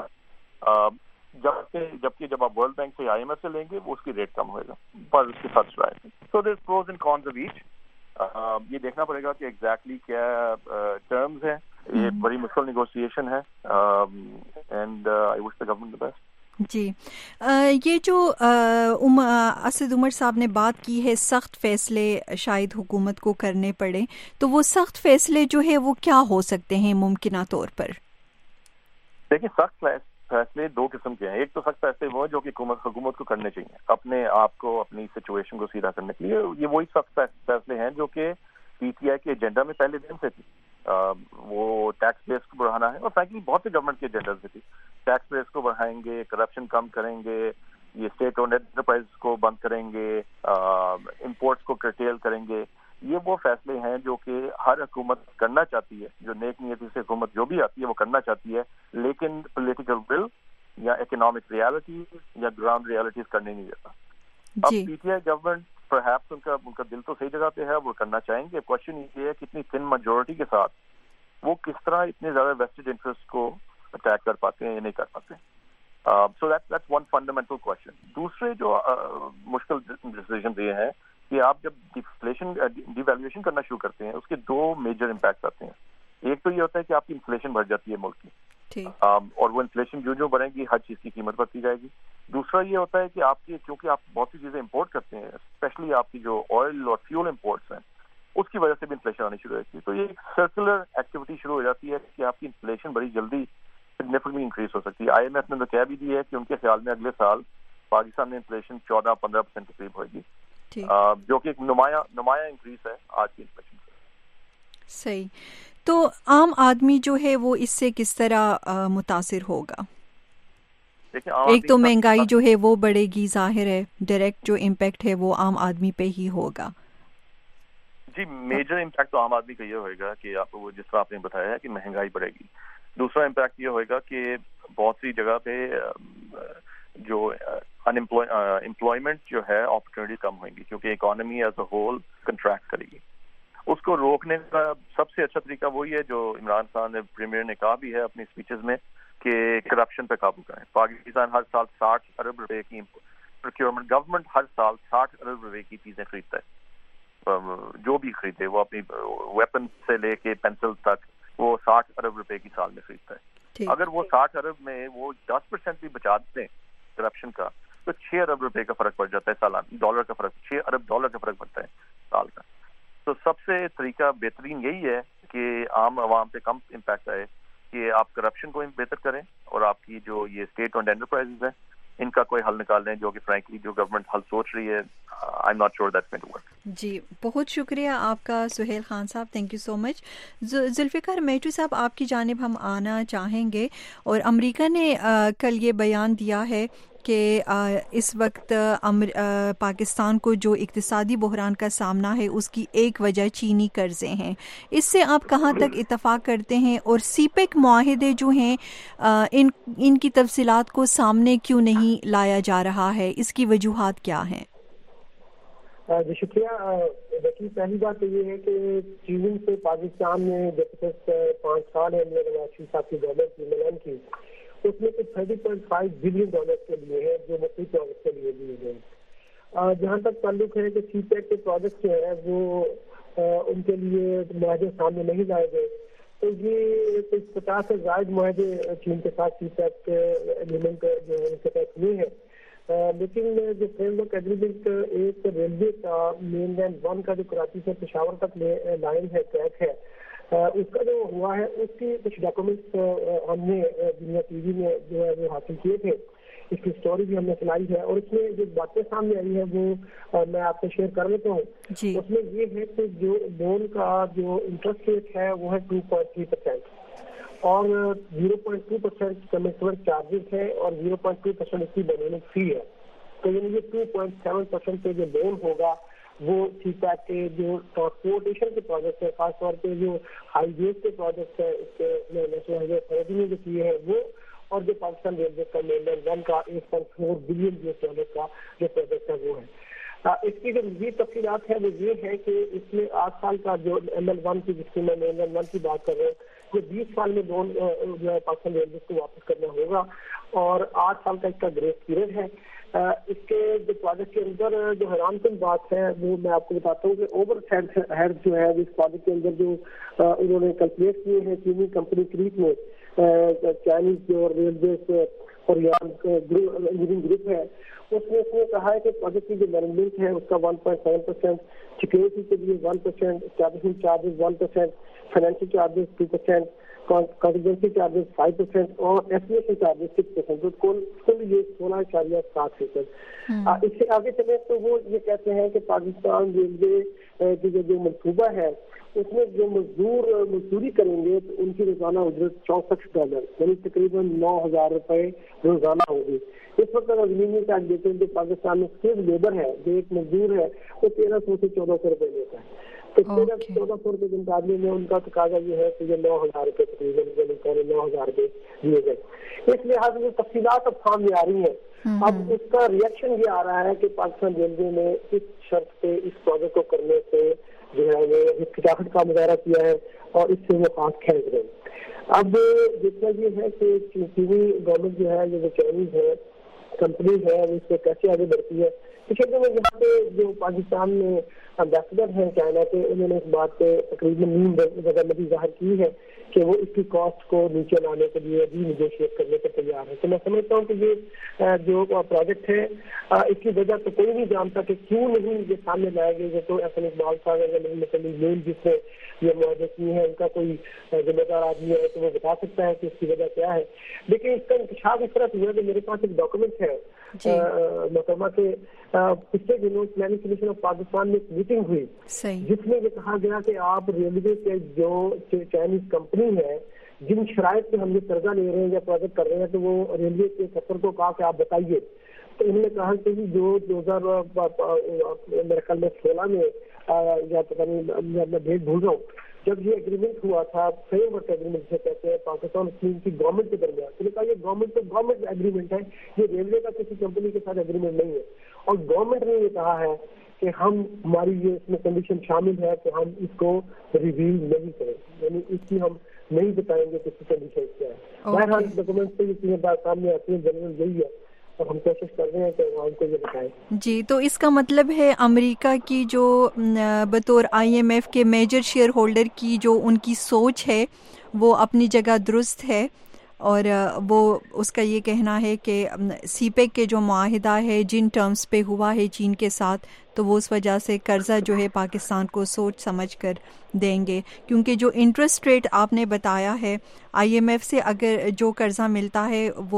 جبکہ جب آپ ورلڈ بینک سے IMF سے لیں گے وہ اس کی ریٹ کم ہوئے گا, پر اس کے ساتھ subsidize. So there pros and cons of each. یہ دیکھنا پڑے گا کہ ایگزیکٹلی کیا ٹرمز ہیں. یہ بڑی مشکل نیگوسیشن ہے, and I wish the government the best. جی, یہ جو اسد عمر صاحب نے بات کی ہے سخت فیصلے شاید حکومت کو کرنے پڑے, تو وہ سخت فیصلے جو ہے وہ کیا ہو سکتے ہیں ممکنہ طور پر؟ دیکھیں, سخت فیصلے دو قسم کے ہیں. ایک تو سخت فیصلے وہ جو کہ حکومت کو کرنے چاہیے اپنے آپ کو, اپنی سچویشن کو سیدھا کرنے کے لیے. یہ وہی سخت فیصلے ہیں جو کہ PTI کے ایجنڈا میں پہلے دن سے تھی. وہ ٹیکس بیس کو بڑھانا ہے, اور فرینکلی بہت سے گورنمنٹ کے ایجنڈا سے تھی. ٹیکس بیس کو بڑھائیں گے, کرپشن کم کریں گے, یہ اسٹیٹ اونڈ انٹرپرائز کو بند کریں گے, امپورٹس کو کرٹیل کریں گے. یہ وہ فیصلے ہیں جو کہ ہر حکومت کرنا چاہتی ہے, جو نیک نیتی سے حکومت جو بھی آتی ہے وہ کرنا چاہتی ہے, لیکن پولیٹیکل ول یا اکنامک ریالٹیز یا گراؤنڈ ریالٹیز کرنے نہیں دیتا. اب PTI گورنمنٹ پرہیپس ان کا دل تو صحیح جگہ پہ ہے, وہ کرنا چاہیں گے. کوشچن یہ ہے کہ اتنی تھن میجورٹی کے ساتھ وہ کس طرح اتنے زیادہ ویسٹڈ انٹرسٹ کو اٹیک کر پاتے ہیں یا نہیں کر پاتے. So that's one fundamental question. دوسرے جو مشکل ڈیسیژن یہ ہیں کہ آپ جب ڈی ویلیویشن کرنا شروع کرتے ہیں, اس کے دو میجر امپیکٹ آتے ہیں. ایک تو یہ ہوتا ہے کہ آپ کی انفلیشن بڑھ جاتی ہے ملک کی, اور وہ انفلیشن جو بڑھے گی ہر چیز کی قیمت بڑھتی جائے گی. دوسرا یہ ہوتا ہے کہ آپ کی, کیونکہ آپ بہت سی چیزیں امپورٹ کرتے ہیں, اسپیشلی آپ کی جو آئل اور فیول امپورٹس ہیں, اس کی وجہ سے بھی انفلیشن آنی شروع ہوتی ہے. تو یہ ایک سرکولر ایکٹیویٹی شروع ہو جاتی ہے کہ آپ کی انفلیشن بڑی جلدی سگنیفیکنٹلی انکریز ہو سکتی ہے. IMF نے تو کہہ بھی دی ہے کہ ان کے خیال میں اگلے سال پاکستان میں انفلیشن 14-15% کے قریب ہوئے گی, جو کہ ایک نمایاں انکریز ہے آج کی انفلیشن سے. صحیح. تو عام آدمی جو ہے وہ اس سے کس طرح متاثر ہوگا؟ ایک تو مہنگائی جو ہے وہ بڑھے گی, ظاہر ہے ڈائریکٹ جو امپیکٹ ہے وہ عام آدمی پہ ہی ہوگا. جی, میجر امپیکٹ تو عام آدمی کا یہ ہوئے گا کہ آپ وہ جس طرح آپ نے بتایا ہے کہ مہنگائی بڑھے گی. دوسرا امپیکٹ یہ ہوئے گا کہ بہت سی جگہ پہ جو امپلائمنٹ جو ہے اپرچونیٹی کم ہوئیں گی, کیونکہ economy as a whole contract کرے گی. اس کو روکنے کا سب سے اچھا طریقہ وہی ہے جو عمران خان نے پریمیئر نے کہا بھی ہے اپنی اسپیچز میں, کہ کرپشن پہ قابو کریں. پاکستان ہر سال 60 ارب روپے کی پروکیورمنٹ, گورنمنٹ ہر سال 60 ارب روپے کی چیزیں خریدتا ہے, جو بھی خریدے وہ اپنی ویپن سے لے کے پینسل تک, وہ 60 ارب روپے کی سال میں خریدتا ہے. اگر وہ 60 ارب میں وہ 10% بھی بچا دیں کرپشن کا, تو 6 ارب روپے کا فرق پڑ جاتا ہے سالانہ. ڈالر کا فرق, 6 ارب ڈالر کا فرق پڑتا ہے سال کا. تو سب سے سے طریقہ بہترین یہی ہے کہ عام عوام پہ کم امپیکٹ آئے کہ آپ کرپشن کو بہتر کریں اور آپ کی جو یہ اسٹیٹ اونڈ انٹرپرائزز ہیں ان کا کوئی حل نکال لیں، جو کہ فرینکلی جو گورنمنٹ حل سوچ رہی ہے I'm not sure that's going to work. جی بہت شکریہ آپ کا سہیل خان صاحب، thank you so much. Zulfiqar میٹو صاحب آپ کی جانب ہم آنا چاہیں گے، اور امریکہ نے کل یہ بیان دیا ہے کہ اس وقت پاکستان کو جو اقتصادی بحران کا سامنا ہے اس کی ایک وجہ چینی قرضے ہیں. اس سے آپ کہاں تک اتفاق کرتے ہیں، اور سی پیک معاہدے جو ہیں ان کی تفصیلات کو سامنے کیوں نہیں لایا جا رہا ہے، اس کی وجوہات کیا ہیں؟ جی شکریہ. دیکھیے پہلی بات تو یہ ہے کہ چین سے پاکستان نے جب 5 سال ہے نواز صاحب کی گورنمنٹ کی ملان کی، اس میں کچھ $30.5 بلین کے لیے ہے جو مختلف پروجیکٹ کے لیے دیے گئے. جہاں تک تعلق ہے کہ سی پیک کے پروجیکٹ جو ہے وہ ان کے لیے معاہدے سامنے نہیں لائے گئے، تو یہ کچھ 50 سے زائد معاہدے چین کے ساتھ سی پیک ایگریمنٹ جو ہے ان کے تحت ہوئے ہیں. لیکن جو فریم ورک ایگریمنٹ ایک ریلوے کا مین لائن 1 کا جو کراچی سے پشاور تک لائن ہے ٹریک ہے، اس کا جو ہوا ہے اس کی کچھ ڈاکومنٹس ہم نے دنیا ٹی وی میں جو ہے وہ حاصل کیے تھے، اس کی اسٹوری بھی ہم نے سنائی ہے، اور اس میں جو باتیں سامنے آئی ہیں وہ میں آپ کو شیئر کر لیتا ہوں. اس میں یہ ہے کہ جو لون کا جو انٹرسٹ ریٹ ہے وہ ہے 2.3%، اور 0.2% کمٹمنٹ چارجز ہے، اور 0.2% اس کی مینٹیننس فی ہے. تو یعنی یہ 2.7% پہ جو لون ہوگا وہ سی پیک کے جو ٹرانسپورٹیشن کے پروجیکٹ ہیں، خاص طور پہ جو ہائی ویز کے پروجیکٹ ہیں، اس کے نیشنل ہائی وے اتھارٹی نے جو کیے ہیں وہ، اور جو پاکستان ریلوے کا مین لائن 1 کا $8.4 بلین کا جو پروجیکٹ ہے وہ ہے. اس کی جو مزید تفصیلات ہے وہ یہ ہے کہ اس میں 8 سال کا جو ML1 کی جس کی میں مین لائن 1 کی بات کر رہا ہوں، یہ 20 سال میں لون جو ہے پاکستان ریلوے کو واپس کرنا ہوگا، اور 8 سال کا اس کا گریس پیریڈ ہے. اس کے جو پروجیکٹ کے اندر جو حیران کن بات ہے وہ میں آپ کو بتاتا ہوں کہ اوور ہیڈ جو ہے اس پروجیکٹ کے اندر جو انہوں نے کیلکولیٹ کیے ہیں چینی کمپنی کریٹ میں، چائنیز جو ریلویز اور انجینئرنگ گروپ ہے، اس نے کہا ہے کہ پروجیکٹ کی جو مینجمنٹ ہے اس کا 1.7%، سیکورٹی کے لیے 1%، establishment charges 1%، financial charges 2%، contingency charges 5%، اور ایسٹیمیشن چارجز 6%. تو کل یہ 16.7%. اس سے آگے چلے تو وہ یہ کہتے ہیں کہ پاکستان ریلوے کی جو منصوبہ ہے اس میں جو مزدوری کریں گے تو ان کی روزانہ اجرت $64، یعنی تقریباً $9,000 روزانہ ہوگی. اس وقت اگر زمینی ٹیکس دیتے ہیں تو پاکستان میں اسکلڈ لیبر ہے جو ایک مزدور ہے وہ 1300 سے 1400 روپے لیتا ہے. تو 1300-1400 روپے کے مقابلے میں ان کا تقاضا یہ ہے کہ یہ $9,000 تقریباً 9,000 روپے دیے گئے. اس لحاظ سے تفصیلات اب سامنے آ رہی ہیں. اب اس کا ریئیکشن یہ آ رہا ہے کہ پاکستان ریلوے نے اس شرط پہ اس پروجیکٹ کو کرنے سے جو ہے وہ ہچکچاہٹ کا مظاہرہ کیا ہے اور اس سے وہ ہاتھ کھینچ رہے. اب جتنا یہ ہے کہ چینی گورنمنٹ جو ہے جو چائنیز ہے کمپنی ہے اس سے کیسے آگے بڑھتی ہے. پچھلے دنوں یہاں پہ جو پاکستان میں امبیسڈر ہیں چائنا کے، انہوں نے اس بات پہ تقریباً رضامندی ظاہر کی ہے کہ وہ اس کی کاسٹ کو نیچے لانے کے لیے بھی نیگوشیٹ کرنے کے تیار ہے. تو میں سمجھتا ہوں کہ یہ جو پروجیکٹ ہے اس کی وجہ تو کوئی نہیں جانتا کہ کیوں نہیں یہ سامنے لائے گئے. تو احسن اقبال صاحب جس نے یہ معاہدے کیے ہیں ان کا کوئی ذمہ دار آدمی ہے تو وہ بتا سکتا ہے کہ اس کی وجہ کیا ہے. لیکن اس کا انکشاف اس طرح ہوا کہ میرے پاس ایک ڈاکومنٹ ہے محکمہ کے پچھلے دنوں پلاننگ کمیشن آف پاکستان میں ایک میٹنگ ہوئی جس میں یہ کہا گیا کہ آپ ریلوے کے جو چائنیز کمپنی ہے جن شرائط پہ ہم یہ قرضہ لے رہے ہیں یا پروجیکٹ کر رہے ہیں تو وہ ریلوے کے سفر کو کہا کہ آپ بتائیے. تو انہوں نے کہا کہ جو 2000 میرے خیال میں 16 میں یا پتہ نہیں میں ڈیٹ بھول رہا ہوں جب یہ اگریمنٹ ہوا تھا فریم ورک ایگریمنٹ سے کہتے ہیں پاکستان چین کی گورنمنٹ کے درمیان. تو نے کہا یہ گورنمنٹ تو گورنمنٹ ایگریمنٹ ہے، یہ ریلوے کا کسی کمپنی کے ساتھ ایگریمنٹ نہیں ہے. اور گورنمنٹ نے یہ کہا ہے کہ ہماری یہ اس میں کنڈیشن شامل ہے کہ ہم اس کو ریویل نہیں کریں، یعنی اس کی ہم نہیں بتائیں گے کس کی کنڈیشن کیا ہے. بہرحال ڈاکومنٹ سے یہ چیزیں بات سامنے آتی ہیں، جنرل یہی ہے اور ہم کوشش کر رہے ہیں کہ ہم کو یہ بتائیں. جی تو اس کا مطلب ہے امریکہ کی جو بطور IMF کے میجر شیئر ہولڈر کی جو ان کی سوچ ہے وہ اپنی جگہ درست ہے، اور وہ اس کا یہ کہنا ہے کہ سی پیک کے جو معاہدہ ہے جن ٹرمز پہ ہوا ہے چین کے ساتھ تو وہ اس وجہ سے قرضہ جو ہے پاکستان کو سوچ سمجھ کر دیں گے، کیونکہ جو انٹرسٹ ریٹ آپ نے بتایا ہے IMF سے اگر جو قرضہ ملتا ہے وہ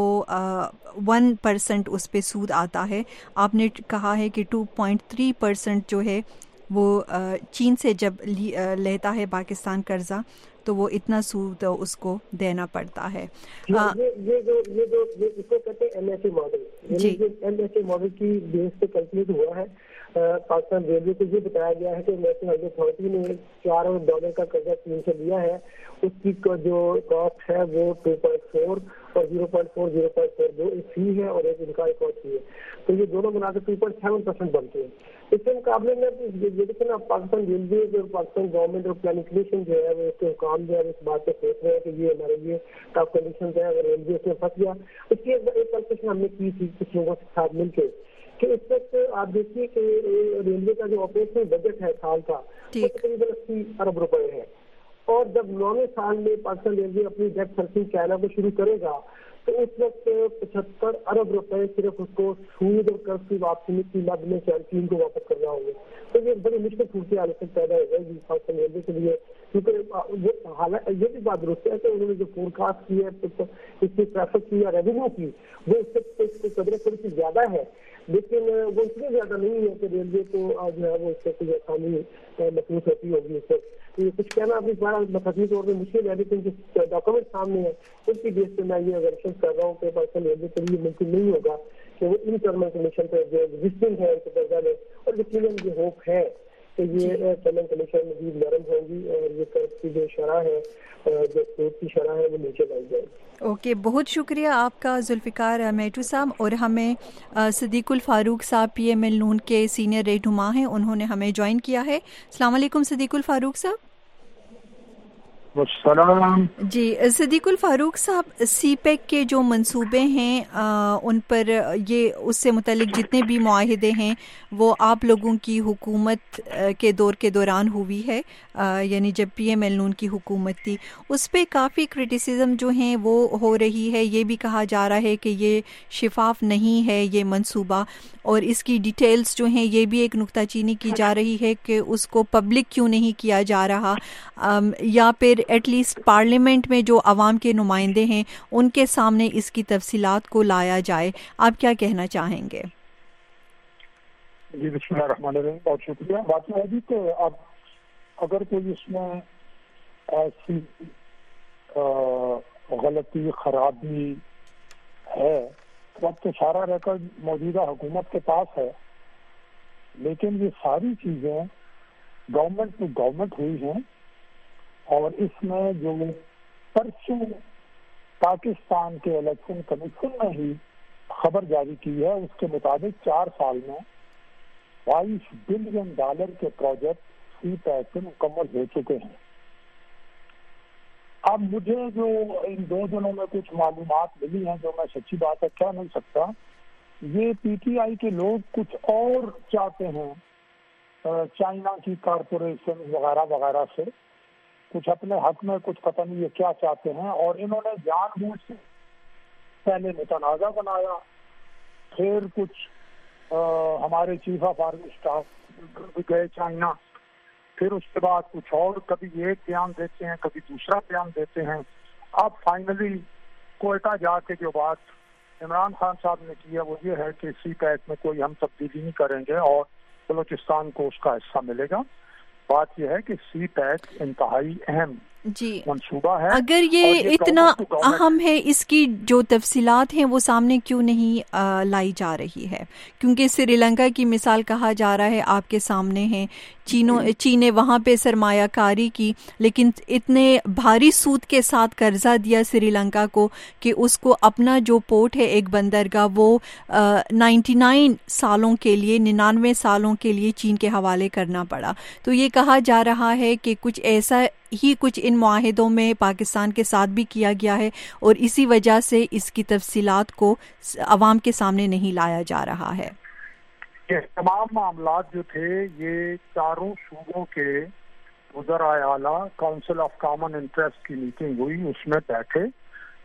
1% اس پہ سود آتا ہے. آپ نے کہا ہے کہ 2.3% جو ہے وہ چین سے جب لیتا ہے پاکستان قرضہ تو وہ اتنا سود اس کو دینا پڑتا ہے. یہ جو اس کو کہتے ہیں MSA ماڈل، یعنی MSA ماڈل کی بیس پہ کیلکولیٹ ہوا ہے. پاکستان ریلوے کو یہ بتایا گیا ہے کہ نیشنل ہائیوے اتھارٹی نے $4 ارب کا قرضہ چین سے لیا ہے، اس کی جو کاسٹ ہے وہ 2.4 اور 0.4 ایک فی ہے اور ایک ان کا ایک اور فی ہے، تو یہ دونوں ملا کے 2.7% بنتے ہیں. اس کے مقابلے میں دیکھیں پاکستان ریلوے اور پاکستان گورنمنٹ اور پلاننگ کمیشن جو ہے وہ اس کے حکام جو ہے اس بات پہ سوچ رہے ہیں کہ یہ ہمارے لیے ٹف کنڈیشن ہے. اگر ریلوے اس میں پھنس گیا، اس کی ایک کیلکولیشن ہم نے کی تھی کچھ لوگوں کے ساتھ مل کے کہ اس وقت آپ دیکھیے کہ ریلوے کا جو آپریشنل بجٹ ہے سال کا وہ تقریباً 80 ارب روپے ہے، اور جب 9ویں سال میں پاکستان ریلوے اپنی ڈیٹ سرفنگ چائنا کو شروع کرے گا تو اس وقت 75 ارب روپے صرف اس کو سود اور قرض کی واپسی کی مد میں چین کو واپس کرنا ہوگا. تو یہ بڑی مشکل صورت حالت پیدا ہو جائے گی پاکستان ریلوے کے لیے، کیونکہ حالانکہ یہ بھی بات درست ہے کہ انہوں نے جو فور کاسٹ کی ہے اس کی ٹریفک کی یا ریونیو کی وہ اس سے قدرے تھوڑی سی زیادہ ہے، لیکن وہ اتنی زیادہ نہیں ہے کہ ریلوے کو جو ہے وہ اس سے کوئی آسانی محسوس ہوتی ہوگی. اس سے یہ کچھ کہنا اپنی بڑا مخصوص طور پہ مشکل ہے، لیکن جو ڈاکومنٹ سامنے ہے اس کی بیس پہ میں یہ ایگزیکشن کر رہا ہوں کہ پاکستان ریلوے کے لیے ممکن نہیں ہوگا کہ وہ ان ٹرمل کنڈیشن پہ جو ایگزسٹنگ ہے ان کے قرضہ میں، اور یقیناً یہ ہوپ ہے کہ یہ ٹرمل کنڈیشن مزید نرم ہوگی اور یہ قرض کی جو شرح ہے جو سود کی شرح ہے وہ نیچے لائی جائے گی. اوکے، بہت شکریہ آپ کا ذوالفقار میٹو صاحب. اور ہمیں صدیق الفاروق صاحب PML نون کے سینئر رہنما ہیں، انہوں نے ہمیں جوائن کیا ہے. السلام علیکم صدیق الفاروق صاحب. السلام. جی صدیق الفاروق صاحب، سی پیک کے جو منصوبے ہیں ان پر یہ اس سے متعلق جتنے بھی معاہدے ہیں وہ آپ لوگوں کی حکومت کے دور کے دوران ہوئی ہے، یعنی جب PML نون کی حکومت تھی. اس پہ کافی کرٹیسزم جو ہیں وہ ہو رہی ہے. یہ بھی کہا جا رہا ہے کہ یہ شفاف نہیں ہے یہ منصوبہ، اور اس کی ڈیٹیلز جو ہیں یہ بھی ایک نکتہ چینی کی جا رہی ہے کہ اس کو پبلک کیوں نہیں کیا جا رہا، یا پھر ایٹ لیسٹ پارلیمنٹ میں جو عوام کے نمائندے ہیں ان کے سامنے اس کی تفصیلات کو لایا جائے. آپ کیا کہنا چاہیں گے؟ جی بسم اللہ الرحمن الرحیم، بہت شکریہ. بات یہ ہے کہ اب اگر کوئی اس میں ایسی غلطی خرابی ہے تو اب تو سارا ریکارڈ موجودہ حکومت کے پاس ہے، لیکن یہ ساری چیزیں گورنمنٹ ٹو گورنمنٹ ہوئی ہیں، اور اس میں جو پرسوں پاکستان کے الیکشن کمیشن نے ہی خبر جاری کی ہے اس کے مطابق 4 سال میں $22 بلین کے پروجیکٹ سی پیک سے مکمل ہو چکے ہیں. اب مجھے جو ان 2 دنوں میں کچھ معلومات ملی ہیں جو میں سچی بات ہے کہہ نہیں سکتا، یہ PTI کے لوگ کچھ اور چاہتے ہیں چائنا کی کارپوریشن وغیرہ وغیرہ سے، کچھ اپنے حق میں کچھ پتہ نہیں یہ کیا چاہتے ہیں، اور انہوں نے جان بوجھ سے پہلے متنازع بنایا، پھر کچھ ہمارے چیف آف آرمی اسٹاف گئے چائنا، پھر اس کے بعد کچھ اور کبھی ایک بیان دیتے ہیں کبھی دوسرا بیان دیتے ہیں. اب فائنلی کوئٹہ جا کے جو بات عمران خان صاحب نے کی ہے وہ یہ ہے کہ سی پیک میں کوئی ہم تبدیلی نہیں کریں گے اور بلوچستان کو اس کا حصہ ملے گا. بات یہ ہے کہ سی پیک انتہائی اہم منصوبہ ہے. اگر یہ اتنا اہم ہے اس کی جو تفصیلات ہیں وہ سامنے کیوں نہیں لائی جا رہی ہے؟ کیونکہ سری لنکا کی مثال کہا جا رہا ہے آپ کے سامنے ہے، چین نے وہاں پہ سرمایہ کاری کی لیکن اتنے بھاری سود کے ساتھ قرضہ دیا سری لنکا کو کہ اس کو اپنا جو پورٹ ہے ایک بندرگاہ وہ 99 سالوں کے لیے چین کے حوالے کرنا پڑا. تو یہ کہا جا رہا ہے کہ کچھ ایسا ہی کچھ ان معاہدوں میں پاکستان کے ساتھ بھی کیا گیا ہے اور اسی وجہ سے اس کی تفصیلات کو عوام کے سامنے نہیں لایا جا رہا ہے. یہ تمام معاملات جو تھے یہ 4 صوبوں کے وزرائے اعلیٰ کونسل آف کامن انٹرسٹ کی میٹنگ ہوئی، اس میں بیٹھے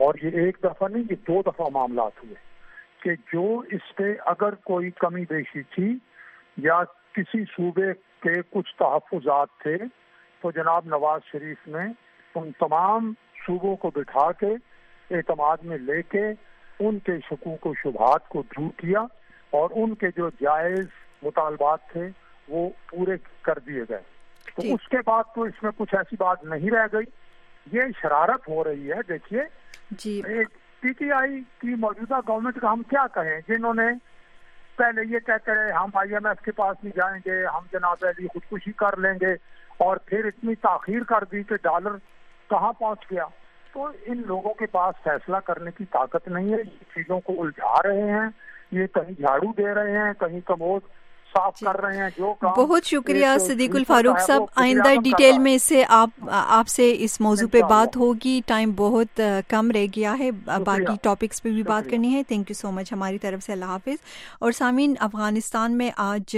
اور یہ ایک دفعہ نہیں، یہ 2 دفعہ معاملات ہوئے کہ جو اس پہ اگر کوئی کمی بیشی تھی یا کسی صوبے کے کچھ تحفظات تھے تو جناب نواز شریف نے ان تمام صوبوں کو بٹھا کے اعتماد میں لے کے ان کے شکوک و شبہات کو دور کیا اور ان کے جو جائز مطالبات تھے وہ پورے کر دیے گئے. تو اس کے بعد تو اس میں کچھ ایسی بات نہیں رہ گئی. یہ شرارت ہو رہی ہے. دیکھیے پی ٹی آئی کی موجودہ گورنمنٹ کا ہم کیا کہیں، جنہوں نے پہلے یہ کہتے رہے ہم آئی ایم ایف کے پاس نہیں جائیں گے، ہم جناب علی خودکشی کر لیں گے، اور پھر اتنی تاخیر کر دی کہ ڈالر کہاں پہنچ گیا. تو ان لوگوں کے پاس فیصلہ کرنے کی طاقت نہیں ہے. یہ چیزوں کو الجھا رہے ہیں، یہ کہیں جھاڑو دے رہے ہیں، کہیں کموڈ صاف کر رہے ہیں. جو بہت شکریہ صدیق الفاروق صاحب. آئندہ ڈیٹیل میں سے آپ سے اس موضوع پہ بات ہوگی. ٹائم بہت کم رہ گیا ہے، باقی ٹاپکس پہ بھی بات کرنی ہے. تھینک یو سو مچ ہماری طرف سے. اللہ حافظ. اور سامعین، افغانستان میں آج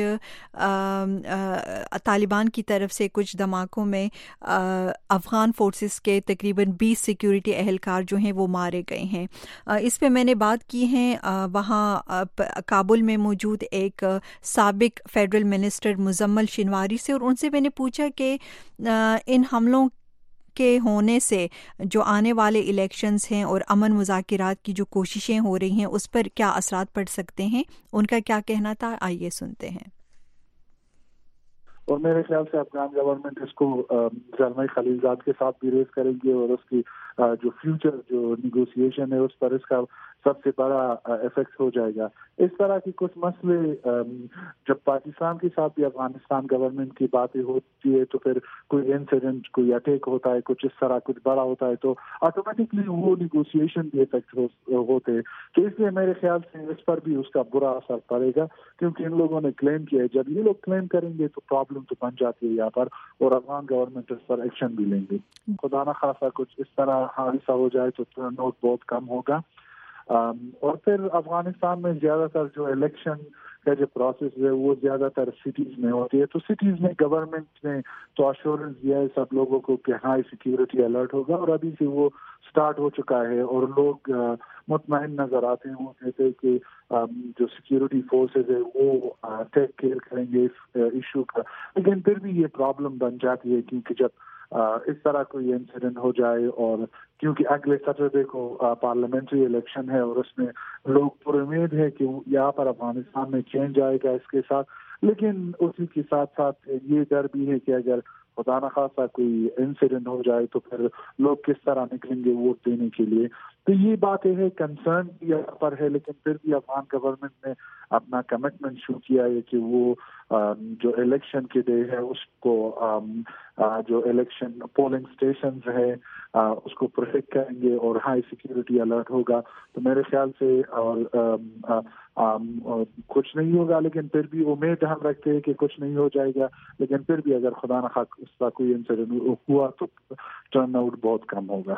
طالبان کی طرف سے کچھ دھماکوں میں افغان فورسز کے تقریباً 20 سیکیورٹی اہلکار جو ہیں وہ مارے گئے ہیں. اس پہ میں نے بات کی ہیں وہاں کابل میں موجود ایک سابق فیڈرل منسٹر مزمل شنواری سے، اور ان سے میں نے پوچھا کہ ان حملوں کے ہونے سے جو آنے والے الیکشنز ہیں اور امن مذاکرات کی جو کوششیں ہو رہی ہیں اس پر کیا اثرات پڑ سکتے ہیں. ان کا کیا کہنا تھا، آئیے سنتے ہیں. اور میرے خیال سے افغان گورنمنٹ اس کو زلمئی خلیلزاد کے ساتھ بھی ریز کریں گے، اور اس کی جو فیوچر جو نیگوسیشن ہے اس پر اس کا سب سے بڑا افیکٹ ہو جائے گا. اس طرح کی کچھ مسئلے جب پاکستان کے ساتھ بھی افغانستان گورنمنٹ کی باتیں ہوتی ہے تو پھر کوئی انسیڈنٹ، کوئی اٹیک ہوتا ہے، کچھ اس طرح کچھ بڑا ہوتا ہے تو آٹومیٹکلی وہ نیگوسیشن بھی افیکٹ ہوتے. تو اس لیے میرے خیال سے اس پر بھی اس کا برا اثر پڑے گا، کیونکہ ان لوگوں نے کلیم کیا ہے. جب یہ لوگ کلیم کریں گے تو پرابلم تو بن جاتی ہے یہاں پر، اور افغان گورنمنٹ اس پر ایکشن بھی لیں گے. خدا نخواستہ کچھ اس طرح حادثہ ہو جائے تو ٹرن آؤٹ بہت کم ہوگا. اور پھر افغانستان میں زیادہ تر جو الیکشن کا جو پروسیس ہے وہ زیادہ تر سٹیز میں ہوتی ہے. تو سٹیز میں گورنمنٹ نے تو ایشورنس دیا ہے سب لوگوں کو کہ ہائی سیکیورٹی الرٹ ہوگا، اور ابھی سے وہ سٹارٹ ہو چکا ہے اور لوگ مطمئن نظر آتے ہیں. وہ کہتے ہیں کہ جو سیکیورٹی فورسز ہے وہ ٹیک کیئر کریں گے اس ایشو کا. لیکن پھر بھی یہ پرابلم بن جاتی ہے، کیونکہ جب اس طرح کوئی انسیڈنٹ ہو جائے، اور کیونکہ اگلے سیٹرڈے کو پارلیمنٹری الیکشن ہے اور اس میں لوگ پر امید ہے کہ یہاں پر افغانستان میں چینج آئے گا اس کے ساتھ. لیکن اسی کے ساتھ ساتھ یہ ڈر بھی ہے کہ اگر خدا نخواستہ کوئی انسیڈنٹ ہو جائے تو پھر لوگ کس طرح نکلیں گے ووٹ دینے کے لیے. تو یہ باتیں ہے، کنسرن بھی یہاں پر ہے. لیکن پھر بھی افغان گورنمنٹ نے اپنا کمٹمنٹ شو کیا ہے کہ وہ جو الیکشن کے ڈے ہے اس کو جو الیکشن پولنگ اسٹیشنز ہے اس کو پروٹیکٹ کریں گے اور ہائی سیکیورٹی الرٹ ہوگا. تو میرے خیال سے کچھ نہیں ہوگا، لیکن پھر بھی امید ہم رکھتے ہیں کہ کچھ نہیں ہو جائے گا. لیکن پھر بھی اگر خدا نخواستہ کوئی انسیڈنٹ ہوا تو ٹرن آؤٹ بہت کم ہوگا.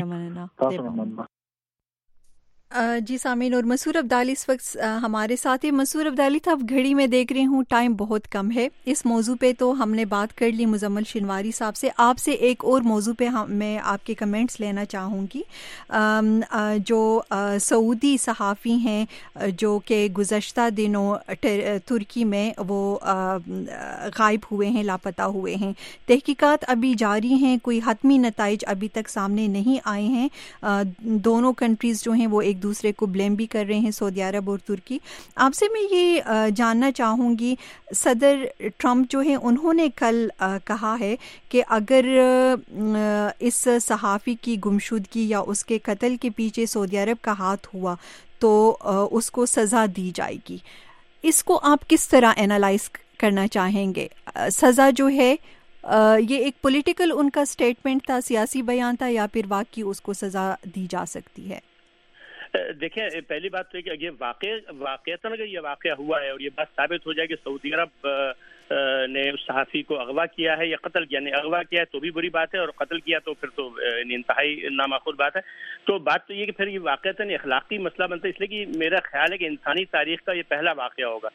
جی سامعین، اور مسرور عبدالی اس وقت ہمارے ساتھ ہی. مسرور عبدالی صاحب، گھڑی میں دیکھ رہی ہوں ٹائم بہت کم ہے. اس موضوع پہ تو ہم نے بات کر لی مزمل شنواری صاحب سے. آپ سے ایک اور موضوع پہ میں آپ کے کمنٹس لینا چاہوں گی. جو سعودی صحافی ہیں جو کہ گزشتہ دنوں ترکی میں وہ غائب ہوئے ہیں، لاپتہ ہوئے ہیں. تحقیقات ابھی جاری ہیں، کوئی حتمی نتائج ابھی تک سامنے نہیں آئے ہیں. دونوں کنٹریز جو ہیں وہ ایک دوسرے کو بلیم بھی کر رہے ہیں، سعودی عرب اور ترکی. آپ سے میں یہ جاننا چاہوں گی، صدر ٹرمپ جو ہیں انہوں نے کل کہا ہے کہ اگر اس صحافی کی گمشدگی یا اس کے قتل کے پیچھے سعودی عرب کا ہاتھ ہوا تو اس کو سزا دی جائے گی. اس کو آپ کس طرح اینالائز کرنا چاہیں گے؟ سزا جو ہے یہ ایک پولیٹیکل ان کا سٹیٹمنٹ تھا، سیاسی بیان تھا، یا پھر واقعی اس کو سزا دی جا سکتی ہے؟ دیکھیں، پہلی بات تو ہے کہ یہ واقعتاً اگر یہ واقعہ ہوا ہے اور یہ بات ثابت ہو جائے کہ سعودی عرب نے اس صحافی کو اغوا کیا ہے یا قتل کیا، یعنی اغوا کیا ہے تو بھی بری بات ہے، اور قتل کیا تو پھر تو انتہائی نامعقول بات ہے. تو بات تو یہ کہ پھر یہ واقعتاً اخلاقی مسئلہ بنتا ہے، اس لیے کہ میرا خیال ہے کہ انسانی تاریخ کا یہ پہلا واقعہ ہوگا.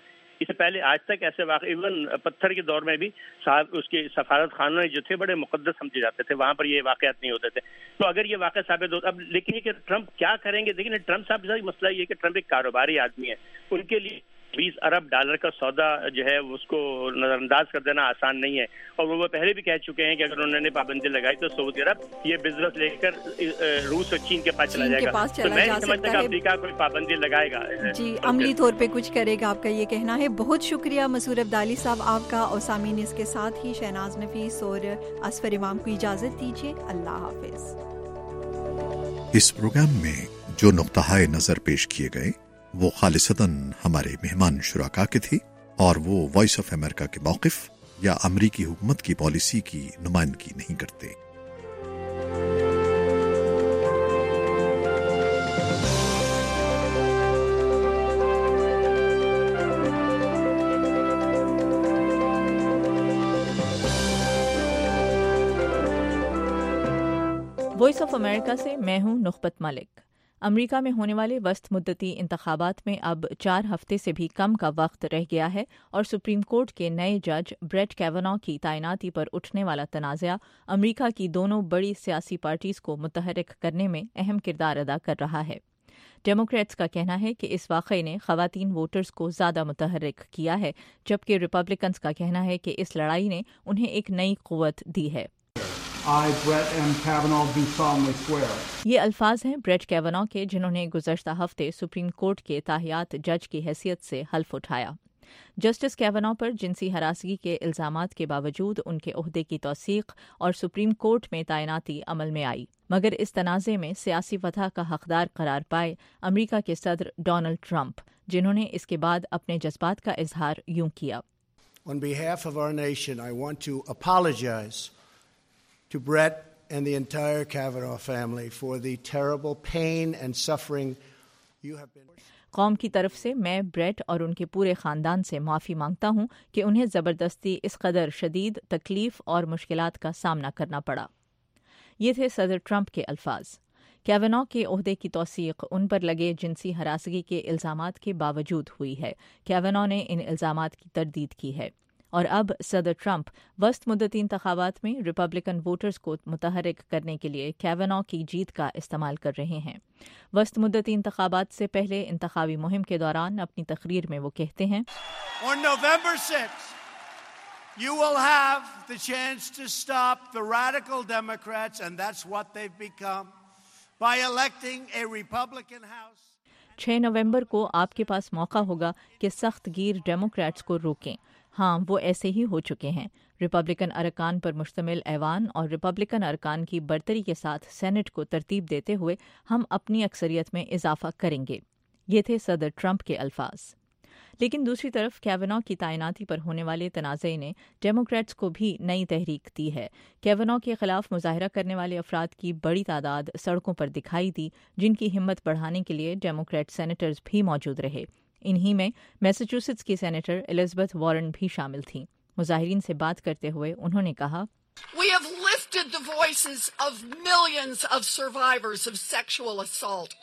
اس سے پہلے آج تک ایسے واقع ایون پتھر کے دور میں بھی صاحب اس کے سفارت خانے جو تھے بڑے مقدس سمجھے جاتے تھے، وہاں پر یہ واقعات نہیں ہوتے تھے. تو اگر یہ واقع ثابت ہوتا اب لیکن یہ کہ ٹرمپ کیا کریں گے، دیکھیں ٹرمپ صاحب کا مسئلہ یہ ہے کہ ٹرمپ ایک کاروباری آدمی ہے، ان کے لیے $20 ارب کا سودا جو ہے اس کو نظر انداز کر دینا آسان نہیں ہے. اور وہ پہلے بھی کہہ چکے ہیں کہ اگر انہوں نے پابندی لگائی تو سعودی عرب یہ بزنس لے کر روس اور چین کے پاس چلا جائے گا. تو میں نہیں سمجھتا کہ امریکہ کوئی پابندی لگائے گا. جی عملی طور پہ کچھ کرے گا، آپ کا یہ کہنا ہے. بہت شکریہ مسعود عبدالی صاحب آپ کا. اور سامعین اس کے ساتھ ہی شہناز نفیس اور اصفر امام کو اجازت دیجیے. اللہ حافظ. اس پروگرام میں جو نقطہ نظر پیش کیے گئے وہ خالصتاً ہمارے مہمان شرکاء کے تھے اور وہ وائس آف امریکہ کے موقف یا امریکی حکومت کی پالیسی کی نمائندگی نہیں کرتے. وائس آف امریکہ سے میں ہوں نخبت ملک. امریکہ میں ہونے والے وسط مدتی انتخابات میں اب 4 ہفتے سے بھی کم کا وقت رہ گیا ہے اور سپریم کورٹ کے نئے جج بریٹ کیونو کی تعیناتی پر اٹھنے والا تنازعہ امریکہ کی دونوں بڑی سیاسی پارٹیز کو متحرک کرنے میں اہم کردار ادا کر رہا ہے. ڈیموکریٹس کا کہنا ہے کہ اس واقعے نے خواتین ووٹرز کو زیادہ متحرک کیا ہے، جبکہ ریپبلکنز کا کہنا ہے کہ اس لڑائی نے انہیں ایک نئی قوت دی ہے. یہ الفاظ ہیں بریٹ کیونو کے، جنہوں نے گزشتہ ہفتے سپریم کورٹ کے تاحیات جج کی حیثیت سے حلف اٹھایا. جسٹس کیونو پر جنسی ہراسگی کے الزامات کے باوجود ان کے عہدے کی توثیق اور سپریم کورٹ میں تعیناتی عمل میں آئی، مگر اس تنازع میں سیاسی فتح کا حقدار قرار پائے امریکہ کے صدر ڈونلڈ ٹرمپ، جنہوں نے اس کے بعد اپنے جذبات کا اظہار یوں کیا. On behalf of our nation, I want to apologize to Brett and the entire Kavanaugh family for the terrible pain and suffering you have been. قوم کی طرف سے میں بریٹ اور ان کے پورے خاندان سے معافی مانگتا ہوں کہ انہیں زبردستی اس قدر شدید تکلیف اور مشکلات کا سامنا کرنا پڑا. یہ تھے صدر ٹرمپ کے الفاظ. کیونو کے عہدے کی توثیق ان پر لگے جنسی ہراسگی کے الزامات کے باوجود ہوئی ہے. کیونو نے ان الزامات کی تردید کی ہے. اور اب صدر ٹرمپ وسط مدتی انتخابات میں ریپبلکن ووٹرز کو متحرک کرنے کے لیے کیونو کی جیت کا استعمال کر رہے ہیں. وسط مدتی انتخابات سے پہلے انتخابی مہم کے دوران اپنی تقریر میں وہ کہتے ہیں On November 6th, you will have the chance to stop the radical Democrats, and that's what they've become, by electing a Republican House. 6 نومبر کو آپ کے پاس موقع ہوگا کہ سخت گیر ڈیموکریٹس کو روکیں. ہاں وہ ایسے ہی ہو چکے ہیں. ریپبلکن ارکان پر مشتمل ایوان اور ریپبلکن ارکان کی برتری کے ساتھ سینٹ کو ترتیب دیتے ہوئے ہم اپنی اکثریت میں اضافہ کریں گے. یہ تھے صدر ٹرمپ کے الفاظ. لیکن دوسری طرف کیونو کی تعیناتی پر ہونے والے تنازع نے ڈیموکریٹس کو بھی نئی تحریک دی ہے. کیونو کے خلاف مظاہرہ کرنے والے افراد کی بڑی تعداد سڑکوں پر دکھائی دی، جن کی ہمت بڑھانے کے لیے ڈیموکریٹ سینیٹرز بھی موجود رہے. انہی میں میساچوسٹس کی سینیٹر الزبتھ وارن بھی شامل تھیں. مظاہرین سے بات کرتے ہوئے انہوں نے کہا We have lifted the voices of millions of survivors of sexual assault.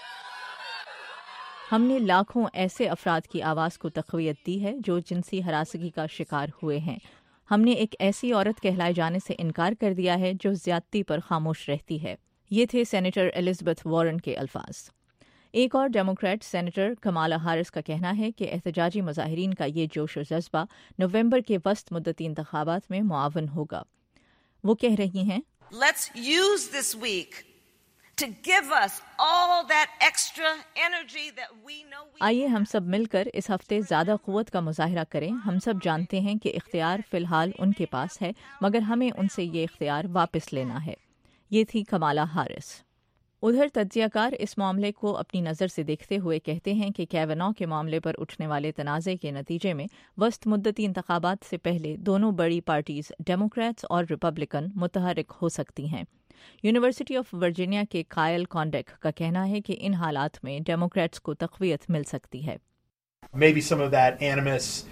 ہم نے لاکھوں ایسے افراد کی آواز کو تقویت دی ہے جو جنسی ہراسگی کا شکار ہوئے ہیں. ہم نے ایک ایسی عورت کہلائے جانے سے انکار کر دیا ہے جو زیادتی پر خاموش رہتی ہے. یہ تھے سینیٹر الزبتھ وارن کے الفاظ. ایک اور ڈیموکریٹ سینیٹر کمالا ہارس کا کہنا ہے کہ احتجاجی مظاہرین کا یہ جوش و جذبہ نومبر کے وسط مدتی انتخابات میں معاون ہوگا. وہ کہہ رہی ہیں Let's use this week to give us all that extra energy that we know we آئیے ہم سب مل کر اس ہفتے زیادہ قوت کا مظاہرہ کریں. ہم سب جانتے ہیں کہ اختیار فی الحال ان کے پاس ہے، مگر ہمیں ان سے یہ اختیار واپس لینا ہے. یہ تھی کمالا ہارس. ادھر تجزیہ کار اس معاملے کو اپنی نظر سے دیکھتے ہوئے کہتے ہیں کہ کیونو کے معاملے پر اٹھنے والے تنازع کے نتیجے میں وسط مدتی انتخابات سے پہلے دونوں بڑی پارٹیز ڈیموکریٹس اور ریپبلکن متحرک ہو سکتی ہیں. یونیورسٹی آف ورجینیا کے کائل کانڈیک کا کہنا ہے کہ ان حالات میں ڈیموکریٹس کو تقویت مل سکتی ہے. Maybe some of that animus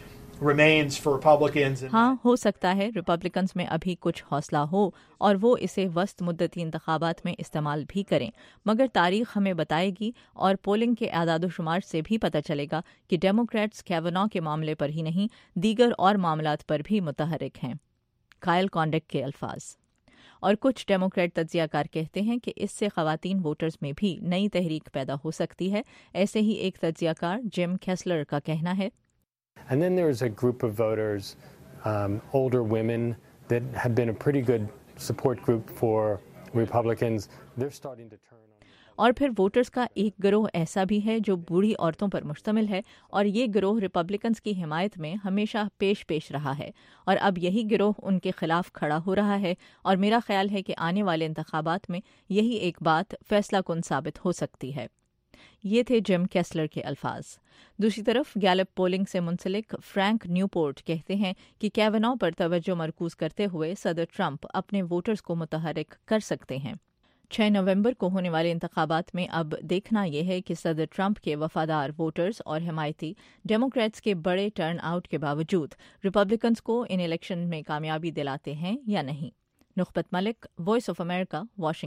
remains for Republicans. हाँ, हो सकता है रिपब्लिकन्स में अभी कुछ हौसला हो और वो इसे वस्त मुद्दती इंतखाबात में इस्तेमाल भी करें, मगर तारीख हमें बताएगी और पोलिंग के आदादोशुमार से भी पता चलेगा कि डेमोक्रेट्स कैवेनॉ के मामले पर ही नहीं दीगर और मामलात पर भी मुतहरिक हैं। कायल कॉन्डेक के अल्फाज। और कुछ डेमोक्रेट तज्जियाकार कहते हैं कि इससे ख़वातीन वोटर्स में भी नई तहरीक पैदा हो सकती है। ऐसे ही एक तज्जियाकार जिम केस्लर का कहना है, And then there's a group of voters, older women, that have been a pretty good support group for Republicans. They're starting to turn. और फिर वोटर्स का एक गिरोह ऐसा भी है जो बूढ़ी औरतों पर मुश्तमिल है, और ये गिरोह रिपब्लिकन्स की हिमायत में हमेशा पेश रहा है, और अब यही गिरोह उनके खिलाफ खड़ा हो रहा है। और मेरा ख्याल है कि आने वाले इंतखाबात में यही एक बात फैसला कुन साबित हो सकती है। ये थे जिम केस्लर के अल्फाज। दूसरी तरफ गैलप पोलिंग से मुंसलिक फ्रैंक न्यूपोर्ट कहते हैं कि कैवेनॉ पर तवज्जो मरकूज करते हुए सदर ट्रंप अपने वोटर्स को मुतहरिक कर सकते हैं। 6 नवंबर को होने वाले इंतखाबात में अब देखना यह है कि सदर ट्रंप के वफादार वोटर्स और हिमायती डेमोक्रेट्स के बड़े टर्न आउट के बावजूद रिपब्लिकन्स को इन इलेक्शन में कामयाबी दिलाते हैं या नहीं। Nukhbat Malik, voice of America, Washington.